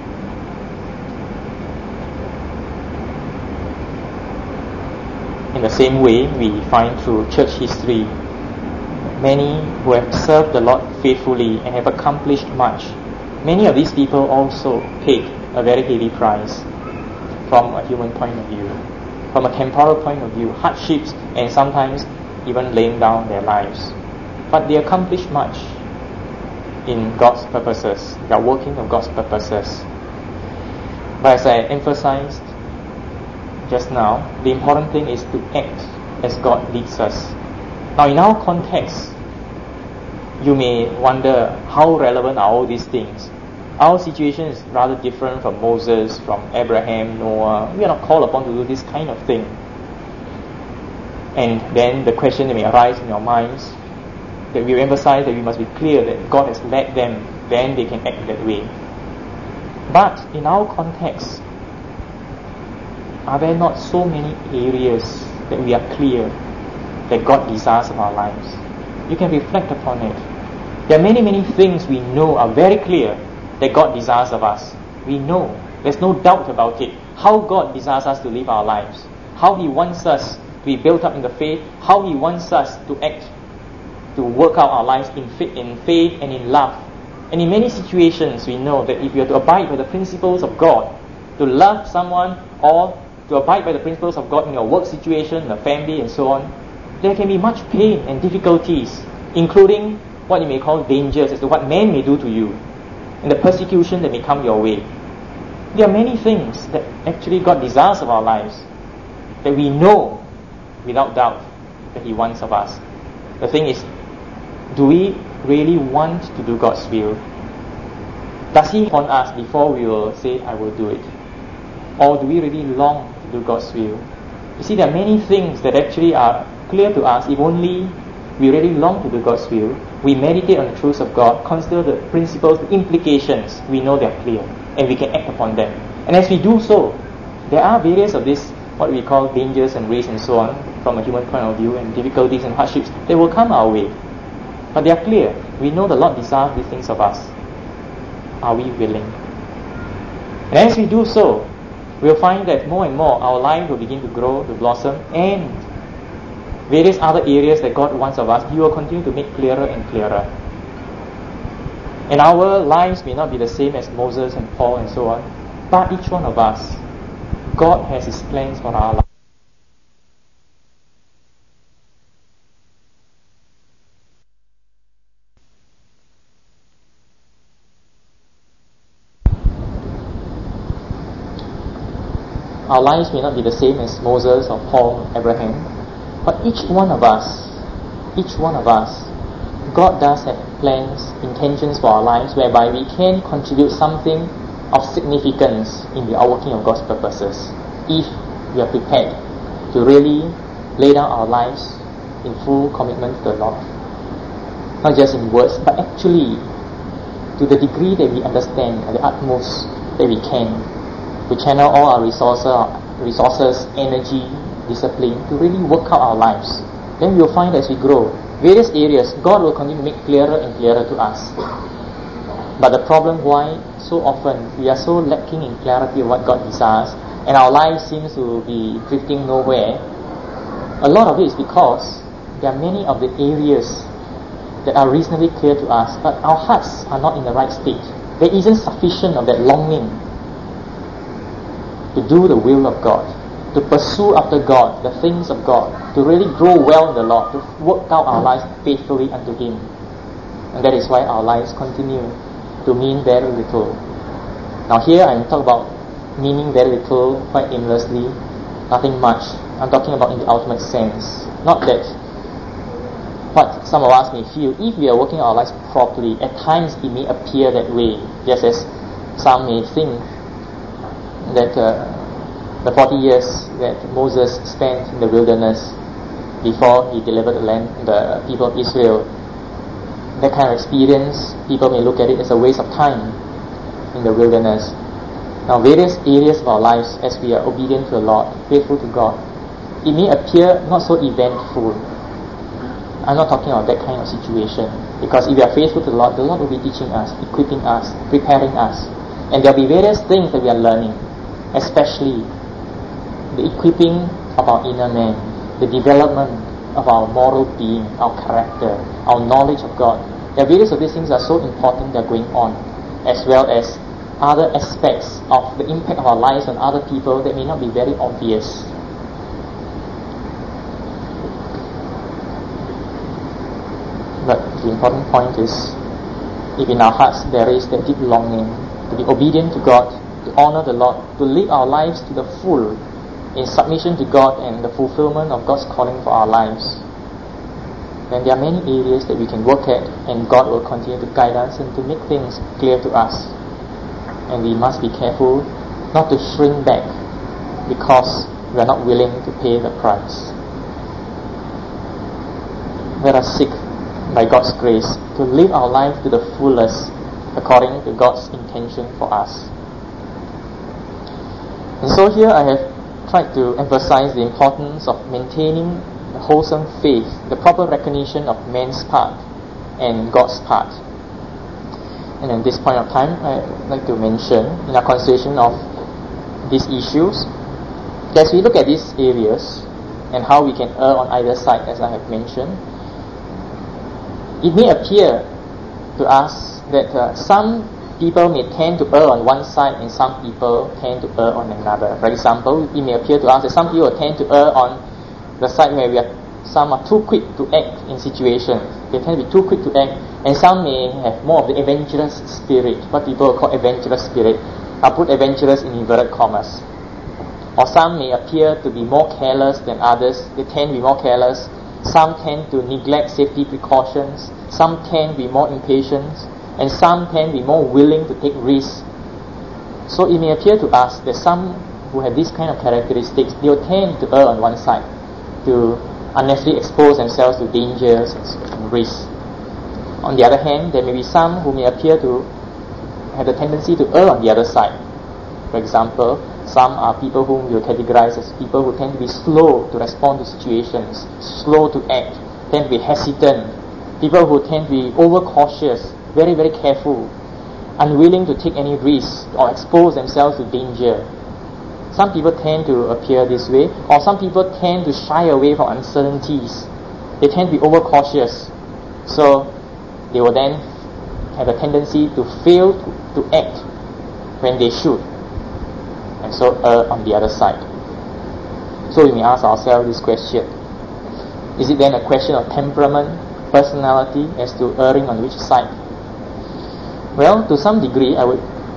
In the same way, we find through church history many who have served the Lord faithfully and have accomplished much. Many of these people also paid a very heavy price from a human point of view, from a temporal point of view, hardships, and sometimes even laying down their lives. But they accomplished much. in God's purposes, the working of God's purposes. But as I emphasized just now, the important thing is to act as God leads us. Now, in our context, you may wonder how relevant are all these things. Our situation is rather different from Moses, from Abraham, Noah. We are not called upon to do this kind of thing. And then the question that may arise in your minds, that we emphasize that we must be clear that God has led them, then they can act that way. But in our context, are there not so many areas that we are clear that God desires of our lives? You can reflect upon it. There are many things we know are very clear that God desires of us. We know. There's no doubt about it. How God desires us to live our lives. How He wants us to be built up in the faith. How He wants us to act, to work out our lives in faith and in love. And in many situations we know that if you are to abide by the principles of God, to love someone or to abide by the principles of God in your work situation, in the family and so on, there can be much pain and difficulties, including what you may call dangers as to what man may do to you and the persecution that may come your way. There are many things that actually God desires of our lives that we know without doubt that He wants of us. The thing is, do we really want to do God's will? Does He want us before we will say, I will do it? Or do we really long to do God's will? You see, there are many things that actually are clear to us if only we really long to do God's will. We meditate on the truths of God, consider the principles, the implications. We know they are clear and we can act upon them. And as we do so, there are various of these, what we call dangers and risks and so on, from a human point of view, and difficulties and hardships, they will come our way. But they are clear. We know the Lord desires these things of us. Are we willing? And as we do so, we'll find that more and more our life will begin to grow, to blossom, and various other areas that God wants of us, He will continue to make clearer and clearer. And our lives may not be the same as Moses and Paul and so on, but each one of us, God has His plans for our life. Our lives may not be the same as Moses or Paul, Abraham, but each one of us, God does have plans, intentions for our lives whereby we can contribute something of significance in the outworking of God's purposes if we are prepared to really lay down our lives in full commitment to the Lord. Not just in words, but actually to the degree that we understand at the utmost that we can, to channel all our resources, energy, discipline to really work out our lives. Then we will find as we grow, various areas, God will continue to make clearer and clearer to us. But the problem why so often we are so lacking in clarity of what God desires and our lives seems to be drifting nowhere, a lot of it is because there are many of the areas that are reasonably clear to us, but our hearts are not in the right state. There isn't sufficient of that longing to do the will of God, to pursue after God, the things of God, to really grow well in the Lord, to work out our lives faithfully unto Him. And that is why our lives continue to mean very little. Now here I'm talking about meaning very little, quite aimlessly, nothing much. I'm talking about in the ultimate sense. Not that what some of us may feel, if we are working our lives properly, at times it may appear that way, just as some may think that the 40 years that Moses spent in the wilderness before he delivered the people of Israel, that kind of experience, people may look at it as a waste of time in the wilderness. Now, various areas of our lives, as we are obedient to the Lord, faithful to God, it may appear not so eventful. I'm not talking about that kind of situation, because if we are faithful to the Lord will be teaching us, equipping us, preparing us, and there will be various things that we are learning, especially the equipping of our inner man, the development of our moral being, our character, our knowledge of God. There are various of these things that are so important that are going on, as well as other aspects of the impact of our lives on other people that may not be very obvious. But the important point is if in our hearts there is that deep longing to be obedient to God, to honor the Lord, to live our lives to the full in submission to God and the fulfillment of God's calling for our lives, then there are many areas that we can work at, and God will continue to guide us and to make things clear to us. And we must be careful not to shrink back because we are not willing to pay the price. Let us seek, by God's grace, to live our life to the fullest according to God's intention for us. And so here I have tried to emphasize the importance of maintaining the wholesome faith, the proper recognition of man's part and God's part. And at this point of time, I'd like to mention in our consideration of these issues, as we look at these areas and how we can err on either side, as I have mentioned, it may appear to us that some people may tend to err on one side and some people tend to err on another. For example, it may appear to us that some people tend to err on the side where some are too quick to act in situations. They tend to be too quick to act, and some may have more of the adventurous spirit, what people call adventurous spirit. I'll put adventurous in inverted commas. Or some may appear to be more careless than others. They tend to be more careless. Some tend to neglect safety precautions. Some tend to be more impatient, and some tend to be more willing to take risks. So it may appear to us that some who have these kind of characteristics, they will tend to err on one side, to unnecessarily expose themselves to dangers and risks. On the other hand, there may be some who may appear to have the tendency to err on the other side. For example, some are people whom you categorize as people who tend to be slow to respond to situations, slow to act, tend to be hesitant, people who tend to be overcautious, very, very careful, unwilling to take any risks or expose themselves to danger. Some people tend to appear this way, or some people tend to shy away from uncertainties. They tend to be overcautious, so they will then have a tendency to fail to act when they should, and so err on the other side. So we may ask ourselves this question: is it then a question of temperament, personality, as to erring on which side? Well, to some degree, I would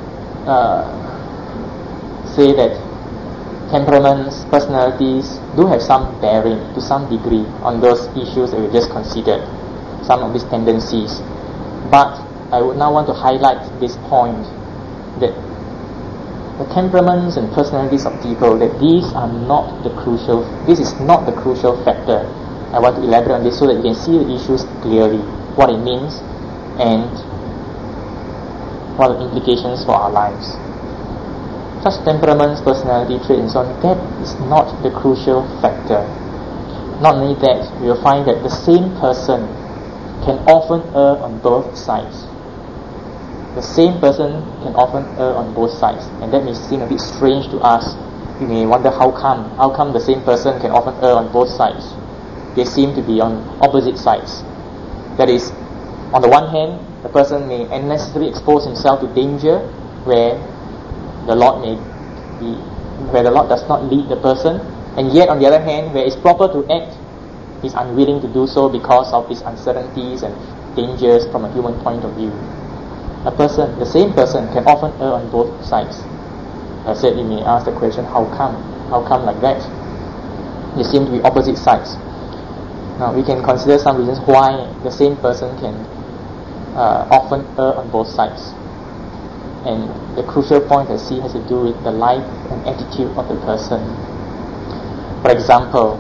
say that temperaments, personalities do have some bearing to some degree on those issues that we just considered, some of these tendencies. But I would now want to highlight this point, that the temperaments and personalities of people, that this is not the crucial factor. I want to elaborate on this so that you can see the issues clearly, what it means and what are the implications for our lives. Such temperaments, personality traits and so on, that is not the crucial factor. Not only that, we will find that the same person can often err on both sides. The same person can often err on both sides, and that may seem a bit strange to us. We may wonder how come the same person can often err on both sides. They seem to be on opposite sides. That is, on the one hand, the person may unnecessarily expose himself to danger where the Lord does not lead the person, and yet on the other hand, where it's proper to act, he's unwilling to do so because of these uncertainties and dangers from a human point of view. The same person can often err on both sides. I said, you may ask the question, how come? How come like that? They seem to be opposite sides. Now we can consider some reasons why the same person can often err on both sides. And the crucial point I see has to do with the life and attitude of the person. For example,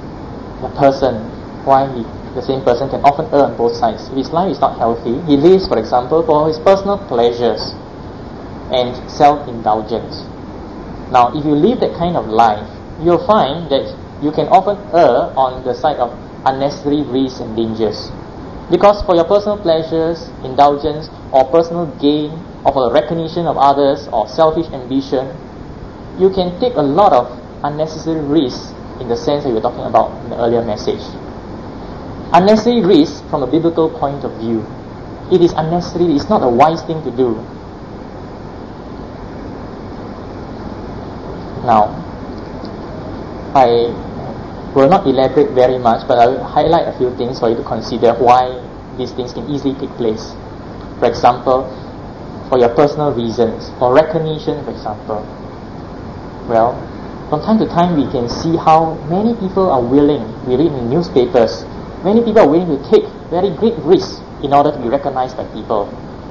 the same person can often err on both sides. If his life is not healthy, he lives, for example, for his personal pleasures and self-indulgence. Now, if you live that kind of life, you'll find that you can often err on the side of unnecessary risks and dangers. Because for your personal pleasures, indulgence, or personal gain, or for the recognition of others, or selfish ambition, you can take a lot of unnecessary risks in the sense that we were talking about in the earlier message. Unnecessary risks from a biblical point of view. It is unnecessary, it's not a wise thing to do. Now, I will not elaborate very much, but I will highlight a few things for you to consider why these things can easily take place. For example, for your personal reasons, for recognition, for example. Well, from time to time we can see how many people are willing, we read in newspapers, many people are willing to take very great risks in order to be recognized by people.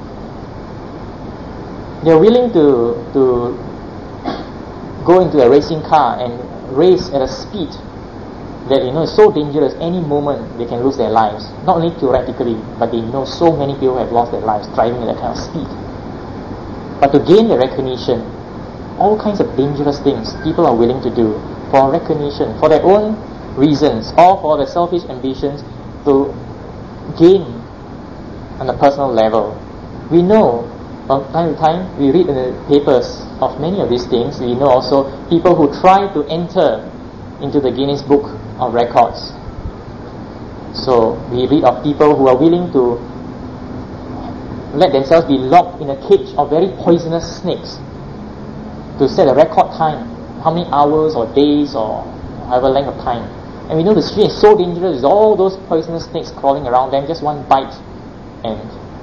They're willing to go into a racing car and race at a speed that is so dangerous. Any moment they can lose their lives. Not only theoretically, but they know so many people have lost their lives driving at that kind of speed. But to gain the recognition, all kinds of dangerous things people are willing to do for recognition, for their own reasons, or for their selfish ambitions to gain on a personal level. We know from time to time, we read in the papers of many of these things. We know also people who try to enter into the Guinness Book of Records. So we read of people who are willing to let themselves be locked in a cage of very poisonous snakes to set a record time, how many hours or days or however length of time. And we know the stream is so dangerous with all those poisonous snakes crawling around them, just one bite and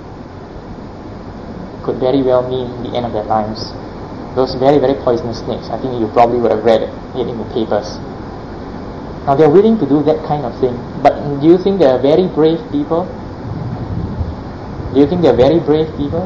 could very well mean the end of their lives. Those very, very poisonous snakes. I think you probably would have read it in the papers. Now they're willing to do that kind of thing. But do you think they're very brave people? Do you think they're very brave people?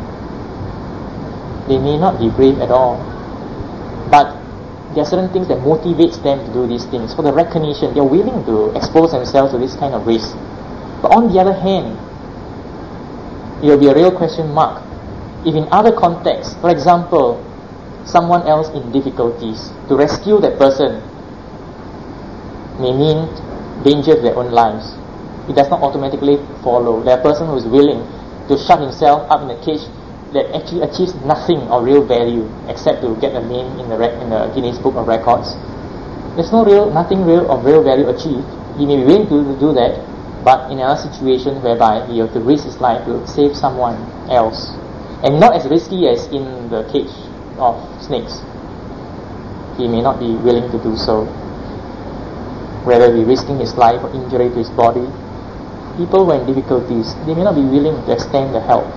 They may not be brave at all. But there are certain things that motivates them to do these things. For the recognition, they're willing to expose themselves to this kind of risk. But on the other hand, it will be a real question mark. If in other contexts, for example, someone else in difficulties, to rescue that person may mean danger to their own lives. It does not automatically follow that a person who is willing to shut himself up in a cage that actually achieves nothing of real value except to get a name in the Guinness Book of Records. There's nothing real of real value achieved. He may be willing to do that, but in a situation whereby he has to risk his life to save someone else, and not as risky as in the cage of snakes, he may not be willing to do so. Whether he risking his life or injury to his body, people who are in difficulties, they may not be willing to extend the help.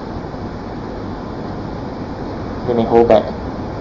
They may hold back.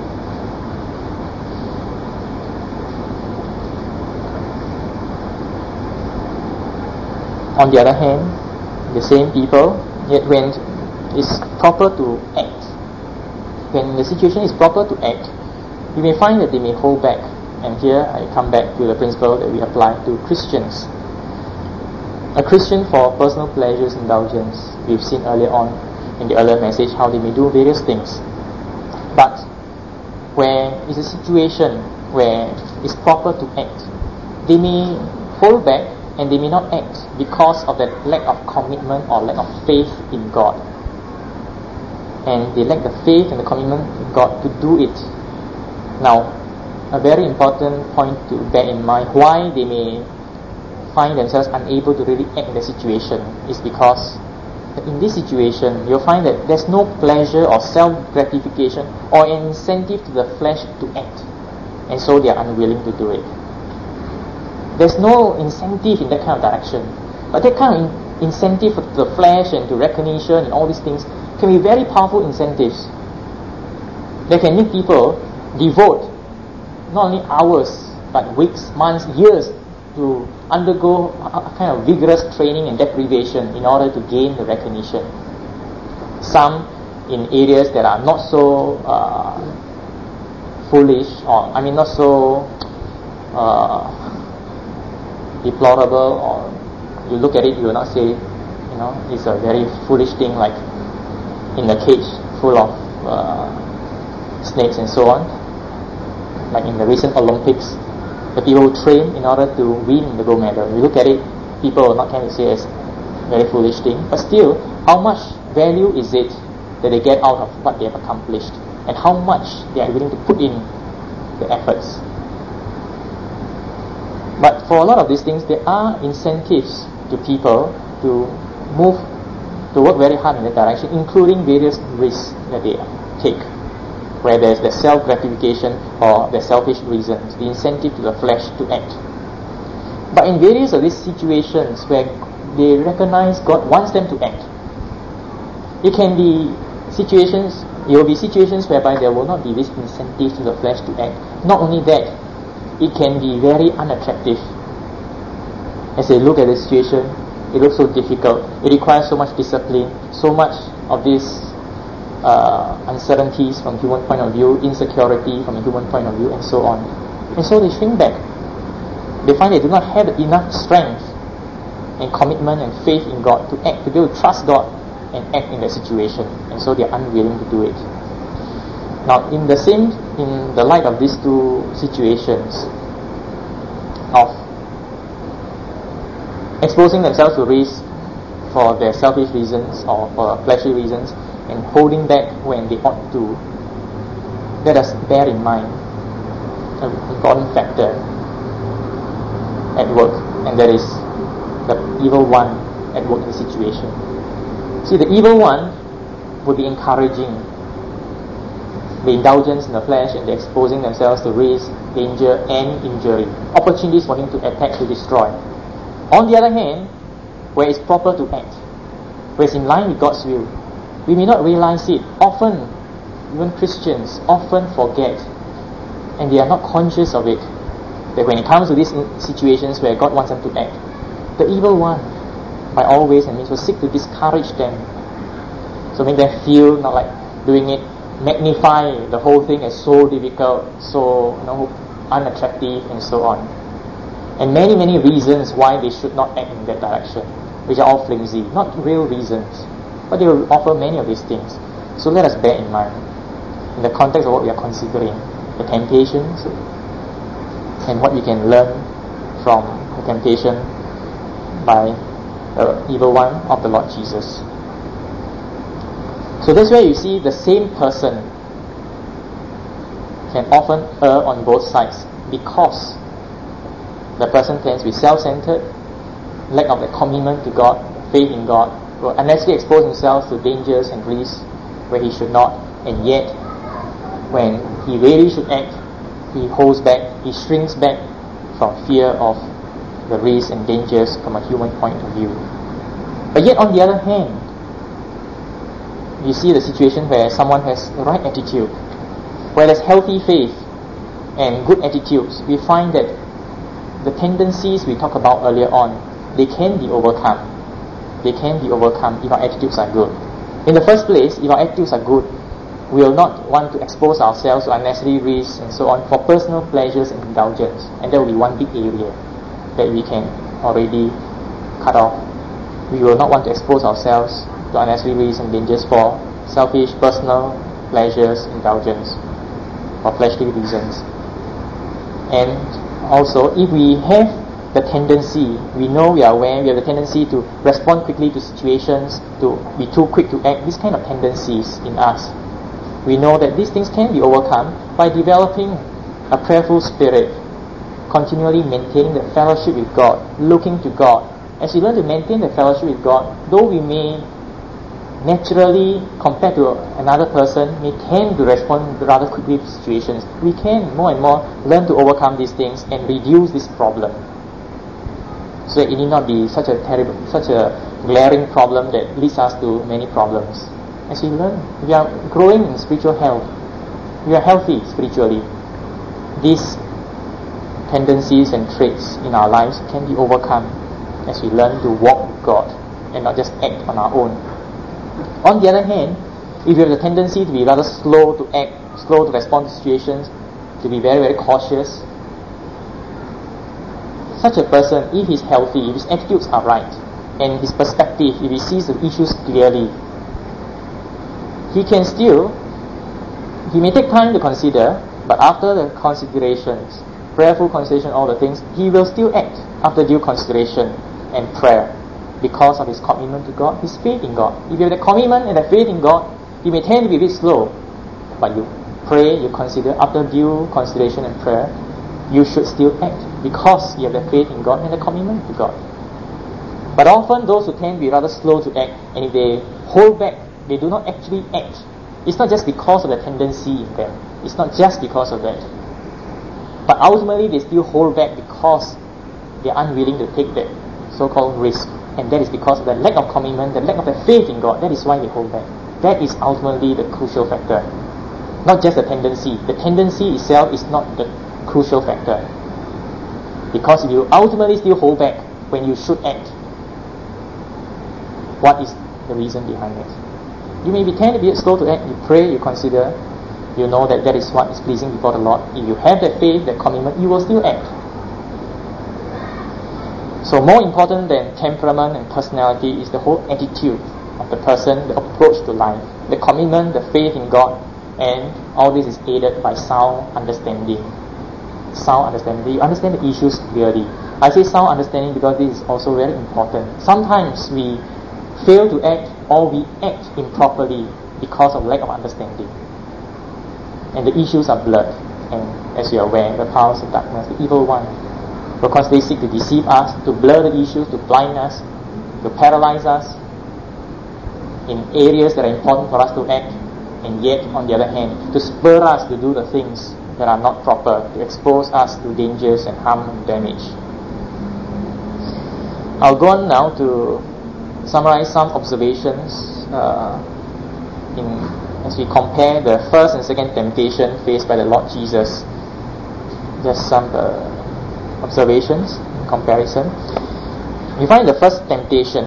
On the other hand, the same people, yet when it's proper to act, when the situation is proper to act, you may find that they may hold back. And here I come back to the principle that we apply to Christians. A Christian for personal pleasures, indulgence, we've seen earlier on in the earlier message how they may do various things. But where is a situation where it's proper to act, they may hold back and they may not act because of that lack of commitment or lack of faith in God. And they lack the faith and the commitment in God to do it. Now, a very important point to bear in mind, why they may find themselves unable to really act in the situation, is because in this situation you'll find that there's no pleasure or self-gratification or an incentive to the flesh to act, and so they are unwilling to do it. There's no incentive in that kind of direction, but that kind of incentive to the flesh and to recognition and all these things can be very powerful incentives. They can make people devote not only hours but weeks, months, years to undergo a kind of vigorous training and deprivation in order to gain the recognition. Some in areas that are not so foolish, or not so deplorable, or you look at it, you will not say, it's a very foolish thing, like in a cage full of snakes and so on. Like in the recent Olympics, the people who train in order to win the gold medal. You look at it, people will not kind of say it's a very foolish thing, but still, how much value is it that they get out of what they have accomplished, and how much they are willing to put in the efforts. But for a lot of these things, there are incentives to people to move, to work very hard in that direction, including various risks that they take, where there's the self-gratification or the selfish reasons, the incentive to the flesh to act. But in various of these situations where they recognize God wants them to act, It can be situations, it will be situations whereby there will not be this incentive to the flesh to act. Not only that, it can be very unattractive. As they look at the situation, it looks so difficult. It requires so much discipline, so much of these uncertainties from human point of view, insecurity from a human point of view, and so on. And so they shrink back. They find they do not have enough strength and commitment and faith in God to act, to be able to trust God and act in that situation. And so they are unwilling to do it. Now, in the light of these two situations of exposing themselves to risk for their selfish reasons or for fleshly reasons and holding back when they ought to, let us bear in mind an important factor at work, and that is the evil one at work in the situation. See, the evil one would be encouraging the indulgence in the flesh and the exposing themselves to risk, danger, and injury, opportunities for him to attack, to destroy. On the other hand, where it's proper to act, where it's in line with God's will, we may not realize it. Often, even Christians often forget, and they are not conscious of it, that when it comes to these situations where God wants them to act, the evil one, by all ways and means, will seek to discourage them. So make them feel not like doing it, magnify the whole thing as so difficult, so unattractive, and so on. And many, many reasons why they should not act in that direction, which are all flimsy, not real reasons, but they will offer many of these things. So let us bear in mind, in the context of what we are considering, the temptations, and what we can learn from the temptation by the evil one of the Lord Jesus. So that's where you see the same person can often err on both sides, because the person tends to be self-centered, lack of the commitment to God, faith in God, will unnecessarily expose himself to dangers and risks where he should not, and yet when he really should act, he holds back, he shrinks back from fear of the risks and dangers from a human point of view. But yet on the other hand, you see the situation where someone has the right attitude, where there's healthy faith and good attitudes. We find that the tendencies we talked about earlier on, they can be overcome. They can be overcome if our attitudes are good. In the first place, if our attitudes are good, we will not want to expose ourselves to unnecessary risks and so on for personal pleasures and indulgence. And that will be one big area that we can already cut off. We will not want to expose ourselves to unnecessary risks and dangers for selfish, personal pleasures, indulgence, for fleshly reasons. And also, if we have the tendency, we know, we are aware, we have the tendency to respond quickly to situations, to be too quick to act, these kind of tendencies in us, we know that these things can be overcome by developing a prayerful spirit, continually maintaining the fellowship with God, looking to God. As we learn to maintain the fellowship with God, though we may naturally, compared to another person, may tend to respond rather quickly to situations, we can more and more learn to overcome these things and reduce this problem, so that it need not be such a glaring problem that leads us to many problems. As we learn, we are growing in spiritual health, we are healthy spiritually. These tendencies and traits in our lives can be overcome as we learn to walk with God and not just act on our own. On the other hand, if you have the tendency to be rather slow to act, slow to respond to situations, to be very, very cautious, such a person, if he's healthy, if his attitudes are right, and his perspective, if he sees the issues clearly, he may take time to consider, but after the considerations, prayerful consideration, all the things, he will still act after due consideration and prayer, because of his commitment to God, his faith in God. If you have the commitment and the faith in God, you may tend to be a bit slow, but you pray, you consider, after due consideration and prayer, you should still act, because you have the faith in God and the commitment to God. But often those who tend to be rather slow to act, and if they hold back, they do not actually act. It's not just because of the tendency in them. It's not just because of that. But ultimately they still hold back because they are unwilling to take that so-called risk And that is because of the lack of commitment, the lack of the faith in God. That is why they hold back. That is ultimately the crucial factor. Not just the tendency. The tendency itself is not the crucial factor. Because if you ultimately still hold back when you should act, what is the reason behind it? You may tend to be slow to act. You pray, you consider, you know that that is what is pleasing before the Lord. If you have that faith, that commitment, you will still act. So more important than temperament and personality is the whole attitude of the person, the approach to life, the commitment, the faith in God, and all this is aided by sound understanding. Sound understanding. You understand the issues clearly. I say sound understanding because this is also very important. Sometimes we fail to act or we act improperly because of lack of understanding. And the issues are blurred. And as you are aware, the powers of darkness, the evil one, because they seek to deceive us, to blur the issues, to blind us, to paralyze us in areas that are important for us to act, and yet, on the other hand, to spur us to do the things that are not proper, to expose us to dangers and harm and damage. I'll go on now to summarize some observations as we compare the first and second temptation faced by the Lord Jesus. Just some observations in comparison. We find the first temptation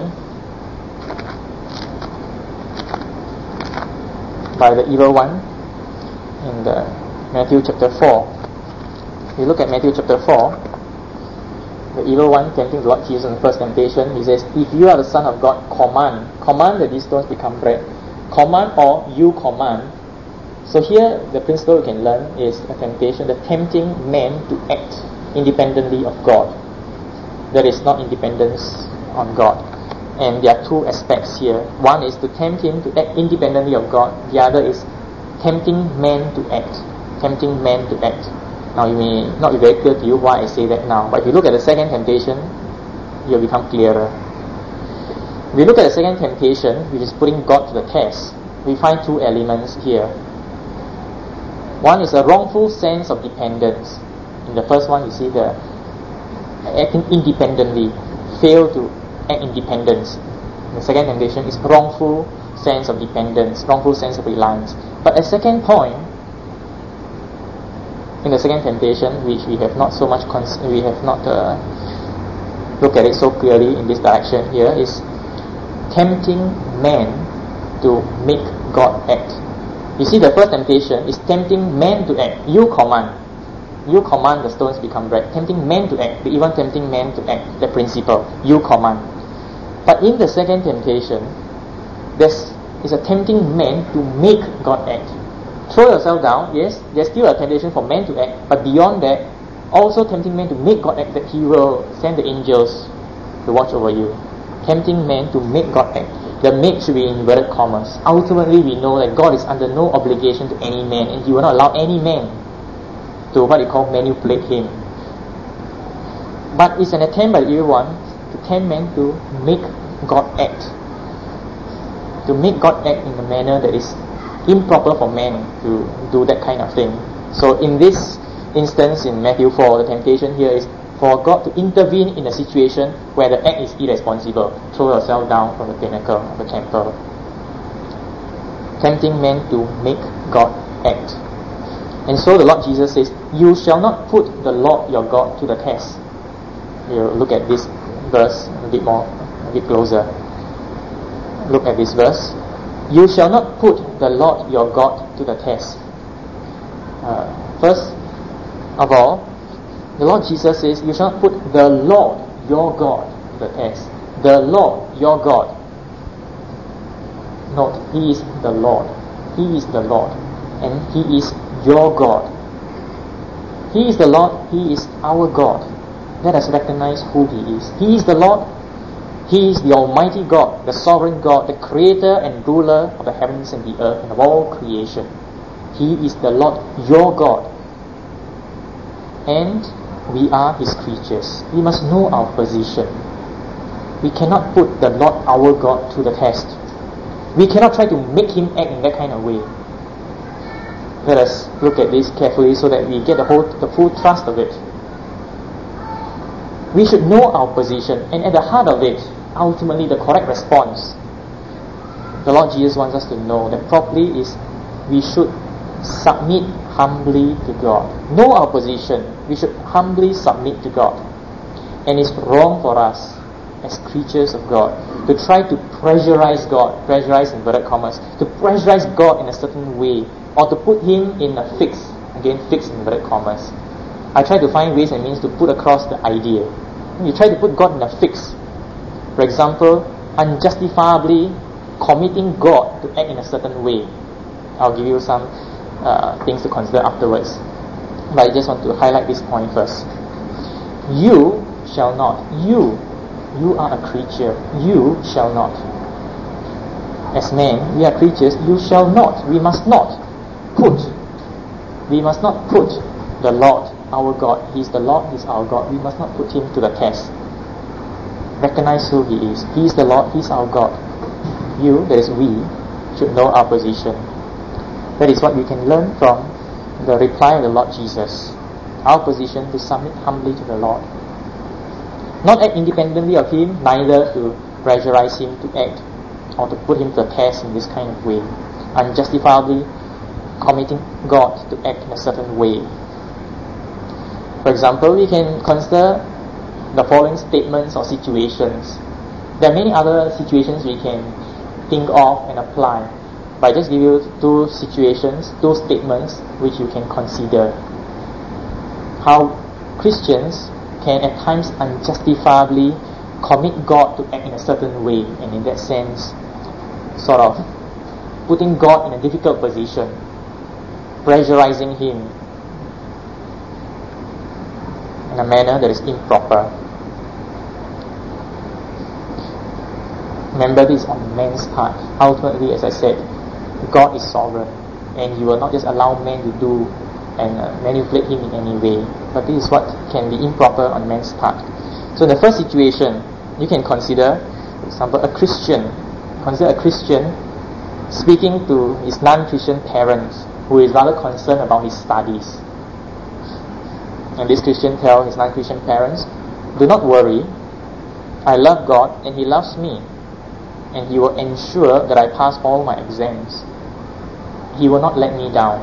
by the evil one in Matthew chapter 4. We look at Matthew chapter 4. The evil one tempting the Lord Jesus in the first temptation. He says, if you are the Son of God, command that these stones become bread. Command or you command. So here the principle we can learn is a temptation, the tempting man to act independently of God. There is not independence on God. And there are two aspects here. One is to tempt him to act independently of God. The other is tempting man to act. Tempting man to act. Now you may not be very clear to you why I say that now, but if you look at the second temptation, you'll become clearer. If we look at the second temptation, which is putting God to the test, we find two elements here. One is a wrongful sense of dependence. In the first one, you see the acting independently, fail to act independence. The second temptation is wrongful sense of dependence, wrongful sense of reliance. But a second point in the second temptation, which we have not so much looked at it so clearly in this direction here, is tempting man to make God act. You see, the first temptation is tempting man to act. You command the stones become bread. Tempting man to act, even tempting man to act, the principle, you command. But in the second temptation, this is a tempting man to make God act. Throw yourself down, yes, there's still a temptation for man to act, but beyond that, also tempting man to make God act, that he will send the angels to watch over you. Tempting man to make God act. The make should be in inverted commas. Ultimately, we know that God is under no obligation to any man, and he will not allow any man to what they call manipulate him. But it's an attempt by the evil one to tempt man to make God act. To make God act in a manner that is improper for man to do that kind of thing. So in this instance in Matthew 4, the temptation here is for God to intervene in a situation where the act is irresponsible. Throw yourself down from the pinnacle of the temple. Tempting men to make God act. And so the Lord Jesus says, you shall not put the Lord your God to the test. We'll look at this verse a bit closer. Look at this verse. You shall not put the Lord your God to the test. First of all, the Lord Jesus says, you shall not put the Lord your God to the test. The Lord your God. Note, he is the Lord. He is the Lord. And he is your God. He is the Lord. He is our God. Let us recognize who he is. He is the Lord. He is the Almighty God, the Sovereign God, the Creator and Ruler of the heavens and the earth and of all creation. He is the Lord, your God. And we are his creatures. We must know our position. We cannot put the Lord, our God, to the test. We cannot try to make him act in that kind of way. Let us look at this carefully so that we get the full thrust of it. We should know our position, and at the heart of it, ultimately the correct response, the Lord Jesus wants us to know that properly is we should submit humbly to God. Know our position. We should humbly submit to God. And it's wrong for us as creatures of God to try to pressurize God, pressurize inverted commas, to pressurize God in a certain way, or to put Him in a fix, again fix inverted commas. I try to find ways and means to put across the idea. You try to put God in a fix. For example, unjustifiably committing God to act in a certain way. I'll give you some things to consider afterwards. But I just want to highlight this point first. You shall not. You are a creature. You shall not. As men, we are creatures. You shall not. We must not put the Lord, our God. He is the Lord, He is our God. We must not put Him to the test. Recognize who He is. He is the Lord, He is our God. You, that is we, should know our position. That is what we can learn from the reply of the Lord Jesus. Our position to submit humbly to the Lord. Not act independently of Him, neither to pressurize Him to act or to put Him to the test in this kind of way. Unjustifiably committing God to act in a certain way. For example, we can consider the following statements or situations. There are many other situations we can think of and apply. But I just give you two situations, two statements which you can consider. How Christians can at times unjustifiably commit God to act in a certain way, and in that sense sort of putting God in a difficult position, pressurizing Him in a manner that is improper. Remember, this is on man's part. Ultimately, as I said, God is sovereign, and He will not just allow man to do and manipulate him in any way. But this is what can be improper on man's part. So in the first situation, you can consider, for example, a Christian. Consider a Christian speaking to his non-Christian parents, who is rather concerned about his studies. And this Christian tells his non-Christian parents, "Do not worry, I love God and He loves me, and He will ensure that I pass all my exams. He will not let me down.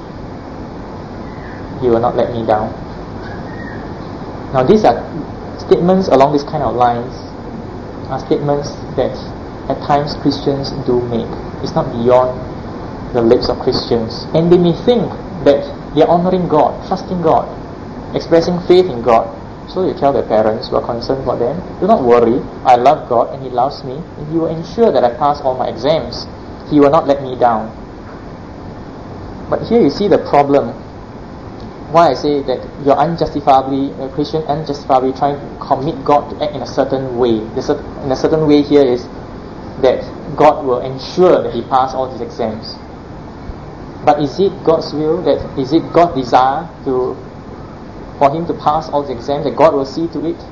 He will not let me down." Now these are statements along this kind of lines, are statements that at times Christians do make. It's not beyond the lips of Christians. And they may think that they are honoring God, trusting God, expressing faith in God. So you tell their parents who are concerned for them, "Do not worry, I love God and He loves me, and He will ensure that I pass all my exams. He will not let me down." But here you see the problem. Why I say that you're unjustifiably, a Christian unjustifiably trying to commit God to act in a certain way. In a certain way here is that God will ensure that he pass all his exams. But is it God's will, is it God's desire for him to pass all his exams, that God will see to it?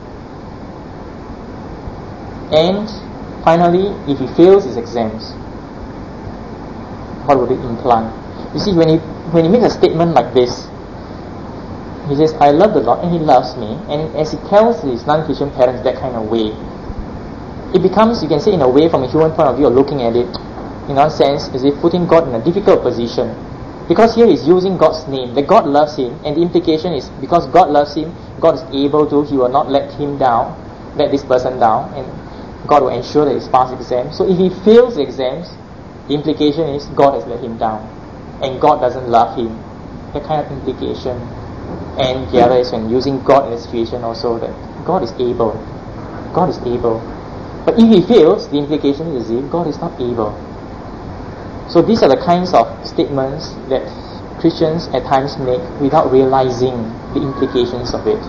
And finally, if he fails his exams, what would it imply? You see, when he makes a statement like this, he says, "I love the Lord and He loves me," and as he tells his non-Christian parents that kind of way, it becomes, you can say in a way, from a human point of view of looking at it, in one sense, as if putting God in a difficult position. Because here he's using God's name, that God loves him, and the implication is, because God loves him, God is able to, He will not let this person down, and God will ensure that he's passed exams. So if he fails the exams, the implication is God has let him down, and God doesn't love him. That kind of implication. And the other is when using God in a situation also, that God is able. God is able. But if he fails, the implication is if God is not able. So these are the kinds of statements that Christians at times make without realizing the implications of it.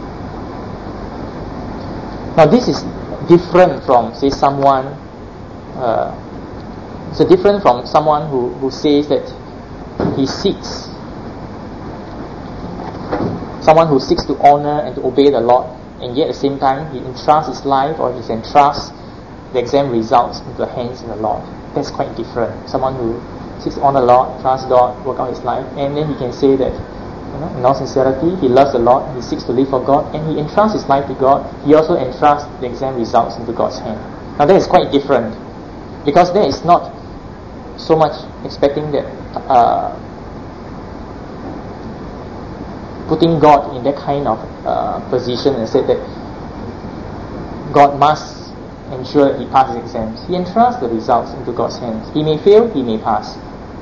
Now this is different from, say, someone who says that he seeks, someone who seeks to honor and to obey the Lord, and yet at the same time he entrusts his life, or he entrusts the exam results into the hands of the Lord. That's quite different. Someone who seeks to honor the Lord, trust God, work out his life, and then he can say that In all sincerity, he loves the Lord, he seeks to live for God, and he entrusts his life to God. He also entrusts the exam results into God's hand. Now that is quite different, because there is not so much expecting that putting God in that kind of position and said that God must ensure that he passes exams. He entrusts the results into God's hands. He may fail, he may pass.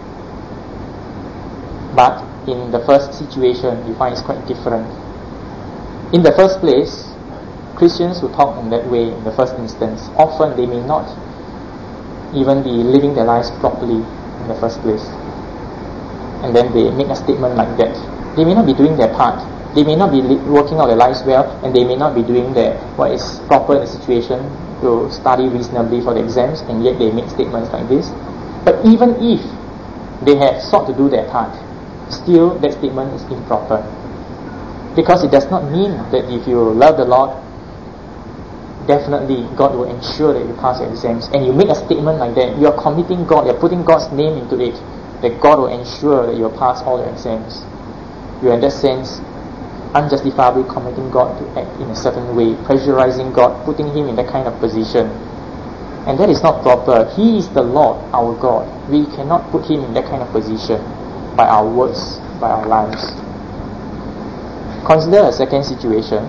But in the first situation, you find it's quite different. In the first place, Christians who talk in that way in the first instance, often they may not even be living their lives properly in the first place. And then they make a statement like that. They may not be doing their part. They may not be working out their lives well, and they may not be doing what is proper in the situation to study reasonably for the exams, and yet they make statements like this. But even if they have sought to do their part, still that statement is improper. Because it does not mean that if you love the Lord, definitely God will ensure that you pass your exams. And you make a statement like that, you are committing God, you are putting God's name into it, that God will ensure that you will pass all your exams. You are in that sense unjustifiably committing God to act in a certain way, pressurizing God, putting him in that kind of position. And that is not proper. He is the Lord, our God. We cannot put him in that kind of position by our words, by our lives. Consider a second situation.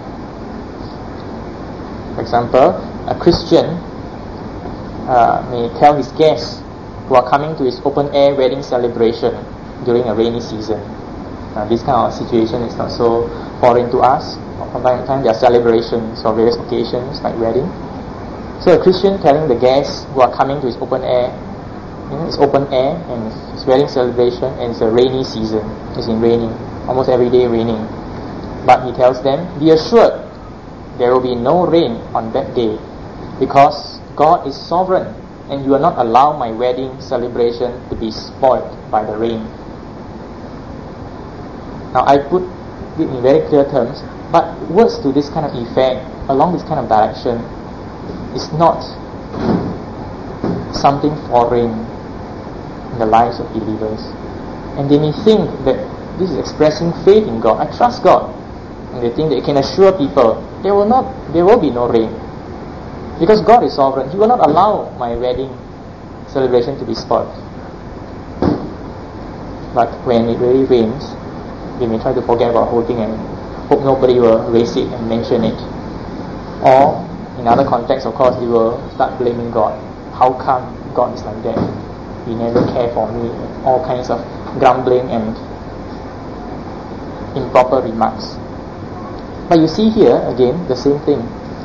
For example, a Christian may tell his guests who are coming to his open-air wedding celebration during a rainy season. This kind of situation is not so foreign to us. From time to time, there are celebrations or various occasions like wedding. So a Christian telling the guests who are coming to his open-air, it's open air and it's wedding celebration, and it's a rainy season. It's in raining, almost every day raining. But he tells them, be assured there will be no rain on that day, because God is sovereign and you will not allow my wedding celebration to be spoiled by the rain. Now I put it in very clear terms, but words to this kind of effect, along this kind of direction, is not something foreign in the lives of believers. And they may think that this is expressing faith in God. I trust God. And they think they can assure people there will be no rain, because God is sovereign. He will not allow my wedding celebration to be spoiled. But when it really rains, they may try to forget about the whole thing and hope nobody will raise it and mention it. Or in other contexts, of course, they will start blaming God. How come God is like that? He never cared for me. All kinds of grumbling and improper remarks. But you see here, again, the same thing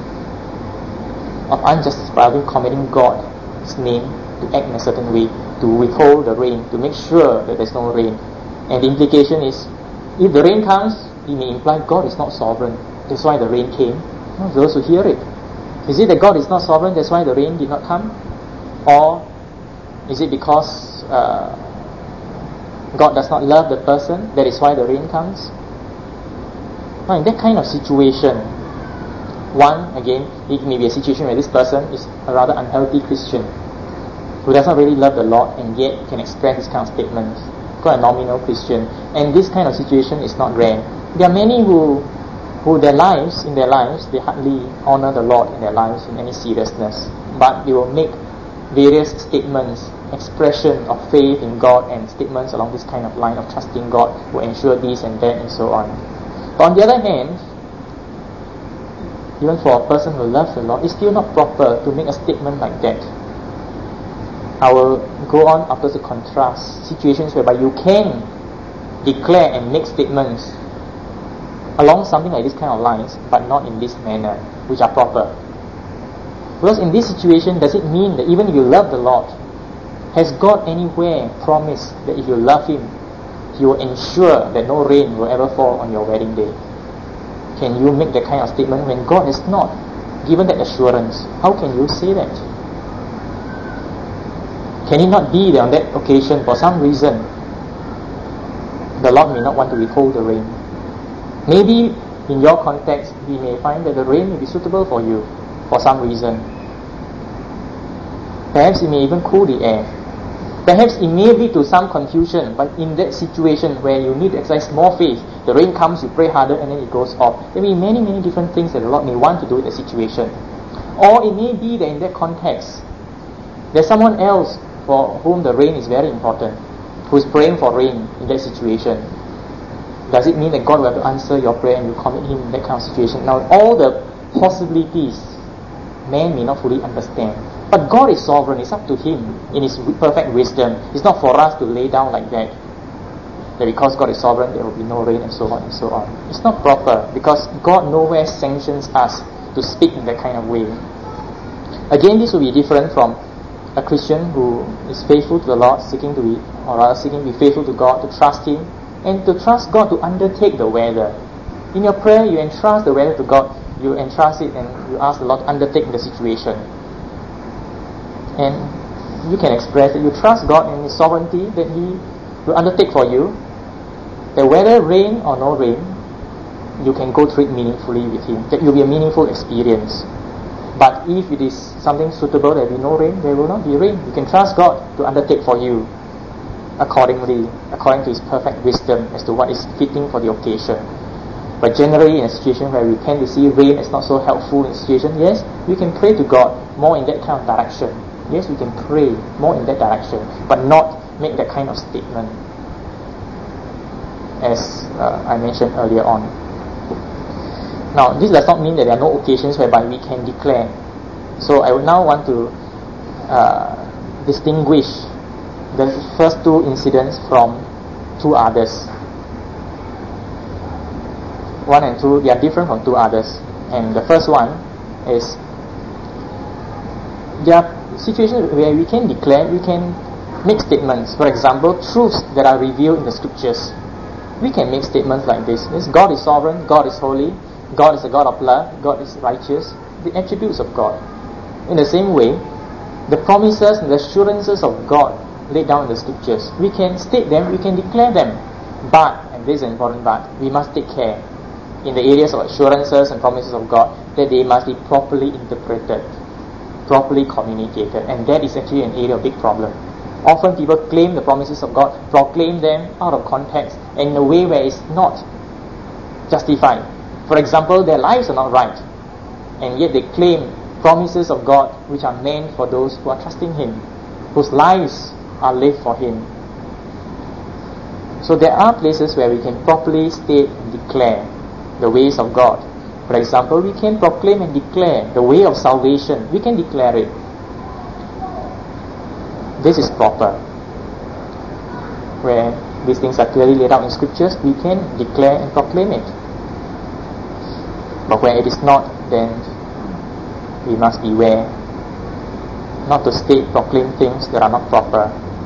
of unjustifiably committing God's name to act in a certain way, to withhold the rain, to make sure that there's no rain. And the implication is, if the rain comes, it may imply God is not sovereign. That's why the rain came. No, those who hear it. Is it that God is not sovereign, that's why the rain did not come? Or is it because God does not love the person, that is why the rain comes? Now, in that kind of situation, one, again, it may be a situation where this person is a rather unhealthy Christian who does not really love the Lord and yet can express this kind of statements, quite a nominal Christian. And this kind of situation is not rare. There are many who in their lives, they hardly honor the Lord in their lives in any seriousness, but they will make various statements, expression of faith in God, and statements along this kind of line of trusting God will ensure this and that and so on. But on the other hand, even for a person who loves the Lord, it's still not proper to make a statement like that. I will go on after to contrast situations whereby you can declare and make statements along something like this kind of lines, but not in this manner, which are proper. Because in this situation, does it mean that even if you love the Lord, has God anywhere promised that if you love Him, He will ensure that no rain will ever fall on your wedding day? Can you make that kind of statement when God has not given that assurance? How can you say that? Can it not be that on that occasion, for some reason, the Lord may not want to withhold the rain? Maybe in your context, we may find that the rain may be suitable for you for some reason. Perhaps it may even cool the air. Perhaps it may lead to some confusion, but in that situation where you need to exercise more faith, the rain comes, you pray harder, and then it goes off. There may be many, many different things that the Lord may want to do in the situation. Or it may be that in that context, there's someone else for whom the rain is very important, who is praying for rain in that situation. Does it mean that God will have to answer your prayer and you commit him in that kind of situation? Now, all the possibilities, man may not fully understand. But God is sovereign. It's up to him in his perfect wisdom. It's not for us to lay down like that because God is sovereign, there will be no rain and so on and so on. It's not proper, because God nowhere sanctions us to speak in that kind of way. Again, this will be different from a Christian who is faithful to the Lord, seeking to be faithful to God, to trust him, and to trust God to undertake the weather. In your prayer, you entrust the weather to God. You entrust it and you ask the Lord to undertake the situation. And you can express that you trust God in his sovereignty, that he will undertake for you. That whether rain or no rain, you can go through it meaningfully with him. That it will be a meaningful experience. But if it is something suitable, there will be no rain, there will not be rain. You can trust God to undertake for you accordingly, according to his perfect wisdom as to what is fitting for the occasion. But generally, in a situation where we tend to see rain as not so helpful in a situation, yes, we can pray to God more in that kind of direction. Yes, we can pray more in that direction, but not make that kind of statement, as I mentioned earlier on. Now, this does not mean that there are no occasions whereby we can declare. So I would now want to distinguish the first two incidents from two others. One and two, they are different from two others. And the first one is, there are situations where we can declare, we can make statements. For example, truths that are revealed in the scriptures. We can make statements like this. God is sovereign, God is holy, God is a God of love, God is righteous. The attributes of God. In the same way, the promises and the assurances of God laid down in the scriptures, we can state them, we can declare them. But, and this is an important but, we must take care in the areas of assurances and promises of God that they must be properly interpreted, properly communicated, and that is actually an area of big problem. Often people claim the promises of God, proclaim them out of context and in a way where it's not justified. For example, their lives are not right, and yet they claim promises of God which are meant for those who are trusting him, whose lives are lived for him. So there are places where we can properly state and declare the ways of God. For example, we can proclaim and declare the way of salvation. We can declare it. This is proper. Where these things are clearly laid out in scriptures, we can declare and proclaim it. But where it is not, then we must beware not to state, proclaim things that are not proper.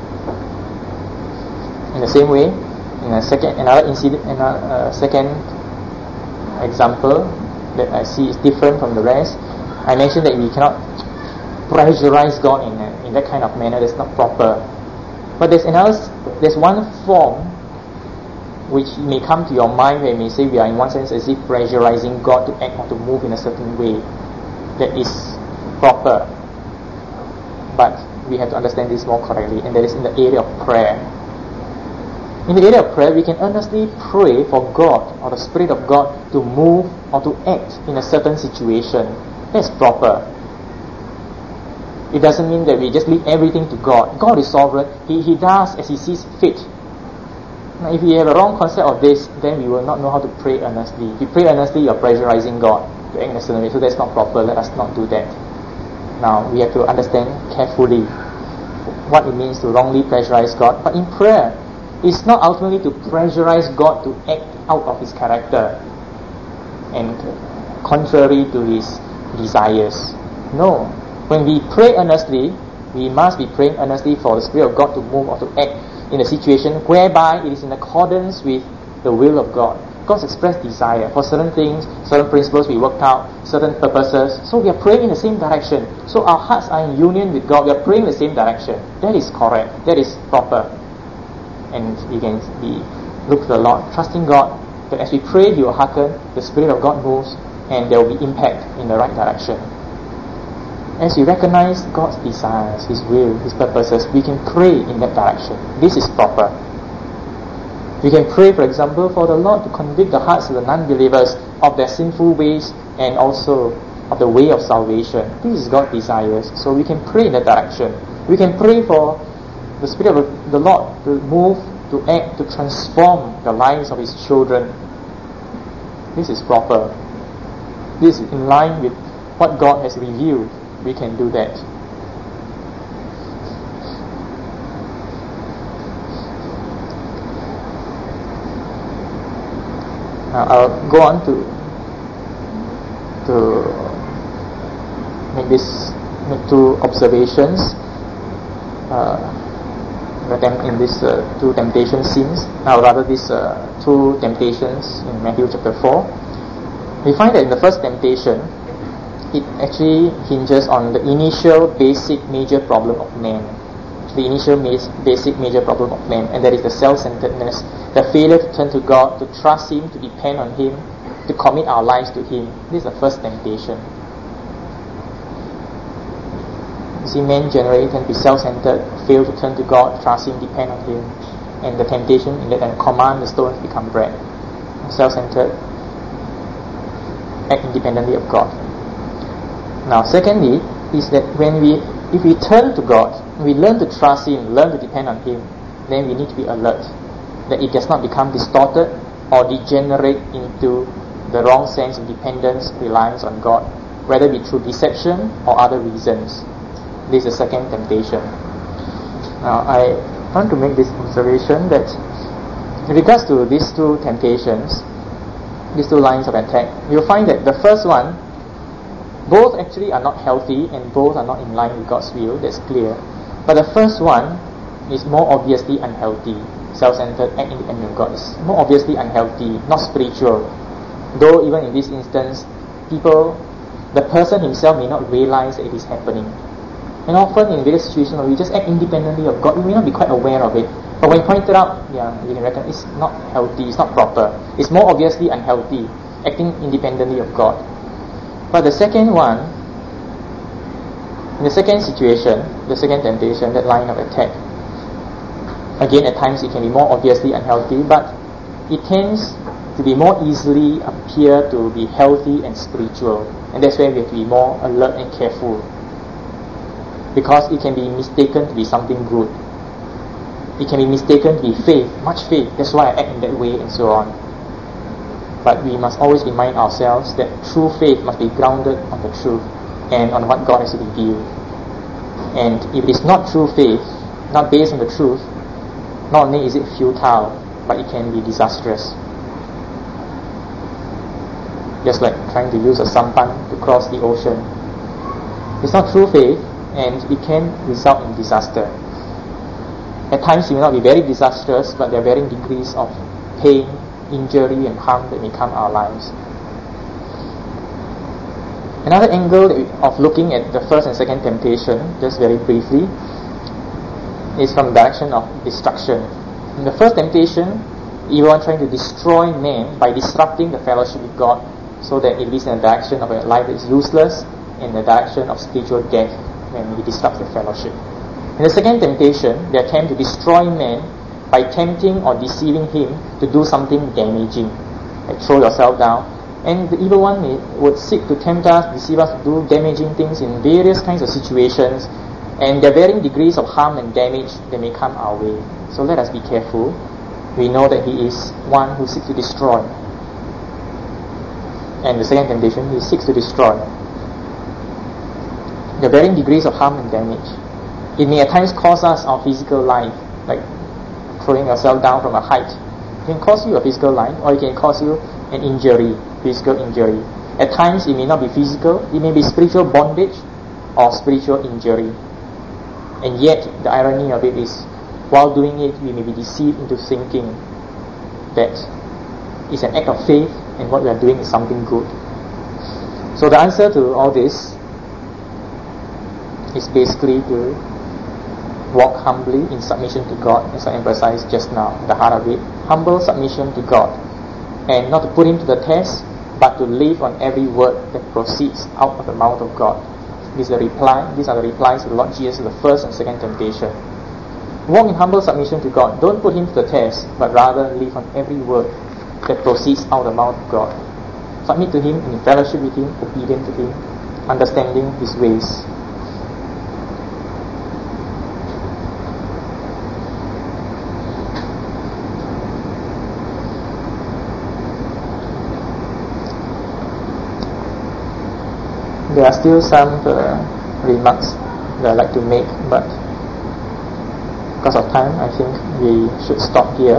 In the same way, in another second example that I see is different from the rest, I mentioned that we cannot pressurize God in that kind of manner. That's not proper. But there's one form which may come to your mind where you may say we are in one sense as if pressurizing God to act or to move in a certain way that is proper. But we have to understand this more correctly, and that is in the area of prayer. In the area of prayer, we can earnestly pray for God or the Spirit of God to move or to act in a certain situation. That's proper. It doesn't mean that we just leave everything to God. God is sovereign. He does as He sees fit. Now, if we have a wrong concept of this, then we will not know how to pray earnestly. If you pray earnestly, you're pressurizing God to act in a certain way. So that's not proper. Let us not do that. Now, we have to understand carefully what it means to wrongly pressurize God. But in prayer, it's not ultimately to pressurize God to act out of His character and contrary to His desires. No. When we pray earnestly, we must be praying earnestly for the Spirit of God to move or to act in a situation whereby it is in accordance with the will of God. God's expressed desire for certain things, certain principles we worked out, certain purposes. So we are praying in the same direction. So our hearts are in union with God. We are praying in the same direction. That is correct. That is proper. And we can look to the Lord, trusting God that as we pray, He will hearken, the Spirit of God moves, and there will be impact in the right direction. as we recognize God's desires, His will, His purposes, we can pray in that direction. This is proper. We can pray, for example, for the Lord to convict the hearts of the non-believers of their sinful ways and also of the way of salvation. This is God's desires. So we can pray in that direction. We can pray for the Spirit of the Lord to move, to act, to transform the lives of His children. This is proper. This is in line with what God has revealed. We can do that. I'll go on to make two observations in these two temptation scenes, or rather these two temptations in Matthew chapter 4. We find that in the first temptation, it actually hinges on the initial basic major problem of man. The initial basic major problem of man, and that is the self-centeredness, the failure to turn to God, to trust Him, to depend on Him, to commit our lives to Him. This is the first temptation. You see, men generally tend to be self-centered, fail to turn to God, trust Him, depend on Him, and the temptation in that and command the stones become bread. Self-centered, act independently of God. Now, secondly, is that if we turn to God, we learn to trust Him, learn to depend on Him, then we need to be alert that it does not become distorted or degenerate into the wrong sense of dependence, reliance on God, whether it be through deception or other reasons. This is the second temptation. Now, I want to make this observation that in regards to these two temptations, these two lines of attack, you'll find that the first one, both actually are not healthy and both are not in line with God's will. That's clear. But the first one is more obviously unhealthy. Self-centered and independent of God is more obviously unhealthy, not spiritual. Though even in this instance, the person himself may not realize that it is happening. And often in various situations where we just act independently of God, we may not be quite aware of it. But when pointed out, we can reckon it's not healthy, it's not proper. It's more obviously unhealthy, acting independently of God. But the second one, in the second situation, the second temptation, that line of attack, again at times it can be more obviously unhealthy, but it tends to be more easily appear to be healthy and spiritual. And that's where we have to be more alert and careful, because it can be mistaken to be something good. It can be mistaken to be faith, much faith. That's why I act in that way and so on. But we must always remind ourselves that true faith must be grounded on the truth and on what God has revealed. And if it is not true faith, not based on the truth, not only is it futile, but it can be disastrous. Just like trying to use a sampan to cross the ocean. It's not true faith, and it can result in disaster. At times it may not be very disastrous, but there are varying degrees of pain, injury and harm that may come our lives. Another angle of looking at the first and second temptation, just very briefly, is from the direction of destruction. In the first temptation, evil trying to destroy man by disrupting the fellowship with God, so that it leads in the direction of a life that is useless, in the direction of spiritual death when he disrupts the fellowship. In the second temptation, they attempt to destroy man by tempting or deceiving him to do something damaging, like throw yourself down. And the evil one would seek to tempt us, deceive us to do damaging things in various kinds of situations, and there are varying degrees of harm and damage that may come our way. So let us be careful. We know that he is one who seeks to destroy. And the second temptation, he seeks to destroy. There are varying degrees of harm and damage. It may at times cause us our physical life, like throwing yourself down from a height. It can cause you a physical life, or it can cause you an injury, physical injury. At times it may not be physical, it may be spiritual bondage or spiritual injury. And yet the irony of it is, while doing it, we may be deceived into thinking that it's an act of faith and what we are doing is something good. So the answer to all this is basically to walk humbly in submission to God, as I emphasized just now, the heart of it. Humble submission to God, and not to put Him to the test, but to live on every word that proceeds out of the mouth of God. These are the replies to the Lord Jesus to the first and second temptation. Walk in humble submission to God. Don't put Him to the test, but rather live on every word that proceeds out of the mouth of God. Submit to Him, in fellowship with Him, obedient to Him, understanding His ways. There are still some remarks that I'd like to make, but because of time, I think we should stop here.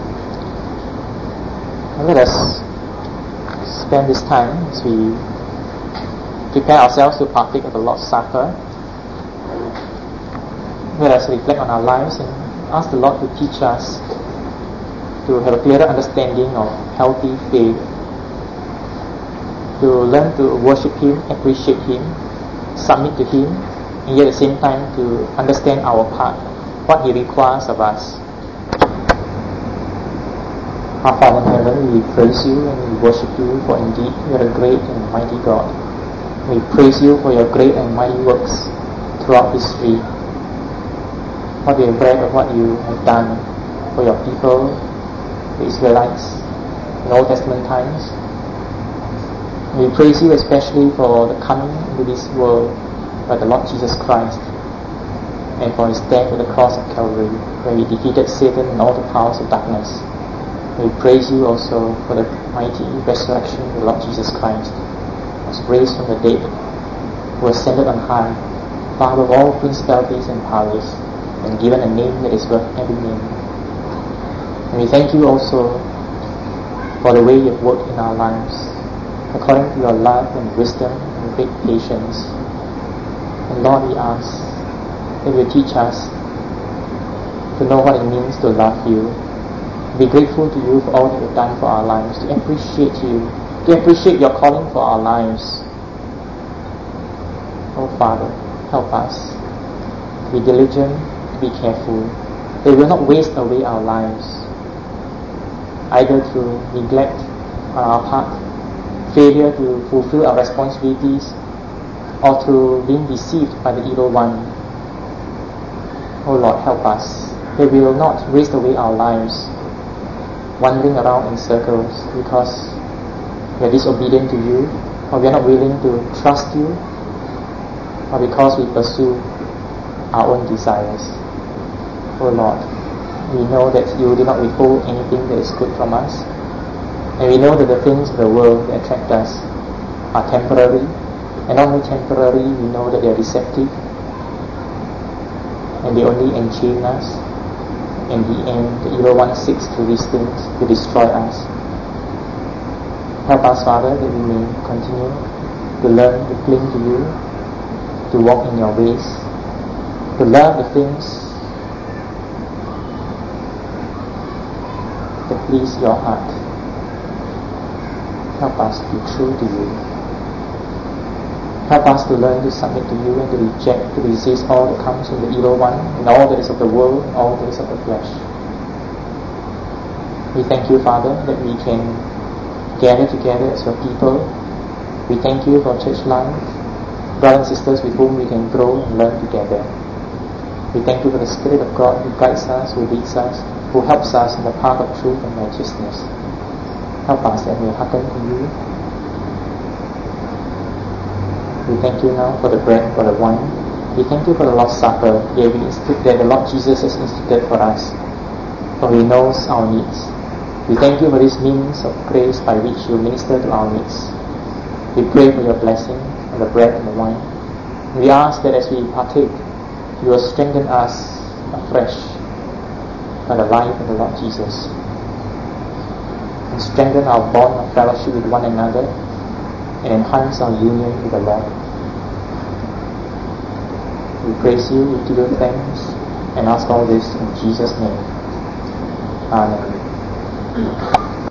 And let us spend this time as we prepare ourselves to partake of the Lord's Supper. Let us reflect on our lives and ask the Lord to teach us to have a clearer understanding of healthy faith, to learn to worship Him, appreciate Him, submit to Him, and yet at the same time to understand our part, what He requires of us. Our Father in heaven, we praise You and we worship You, for indeed You are a great and mighty God. We praise You for Your great and mighty works throughout history. What we have read of what You have done for Your people, the Israelites, in Old Testament times. We praise You especially for the coming into this world by the Lord Jesus Christ, and for His death at the cross of Calvary, where He defeated Satan and all the powers of darkness. We praise You also for the mighty resurrection of the Lord Jesus Christ, who was raised from the dead, who ascended on high, far above all principalities and powers, and given a name that is worth every name. And we thank You also for the way You have worked in our lives, according to Your love and wisdom and great patience. And Lord, we ask that You teach us to know what it means to love You, to be grateful to You for all that You've done for our lives, to appreciate You, to appreciate Your calling for our lives. Oh Father, help us to be diligent, to be careful, that we will not waste away our lives, either through neglect on our part, failure to fulfill our responsibilities, or through being deceived by the evil one. Oh Lord, help us that we will not waste away our lives wandering around in circles because we are disobedient to You, or we are not willing to trust You, or because we pursue our own desires. Oh Lord, we know that You do not withhold anything that is good from us, and we know that the things of the world that attract us are temporary, and not only temporary, we know that they are deceptive, and they only enchain us. In the end, the evil one seeks through these things to destroy us. Help us, Father, that we may continue to learn to cling to You, to walk in Your ways, to love the things that please Your heart. Help us to be true to You. Help us to learn to submit to You and to reject, to resist all that comes from the evil one, and all that is of the world, and all that is of the flesh. We thank You, Father, that we can gather together as Your people. We thank You for church life, brothers and sisters with whom we can grow and learn together. We thank You for the Spirit of God who guides us, who leads us, who helps us in the path of truth and righteousness. Help us that we hearken to You. We thank You now for the bread, for the wine. We thank You for the Lord's Supper that the Lord Jesus has instituted for us, for He knows our needs. We thank You for this means of grace by which You minister to our needs. We pray for Your blessing on the bread and the wine. We ask that as we partake, You will strengthen us afresh by the life of the Lord Jesus, and strengthen our bond of fellowship with one another, and enhance our union with the Lord. We praise You, we give You thanks, and ask all this in Jesus' name. Amen.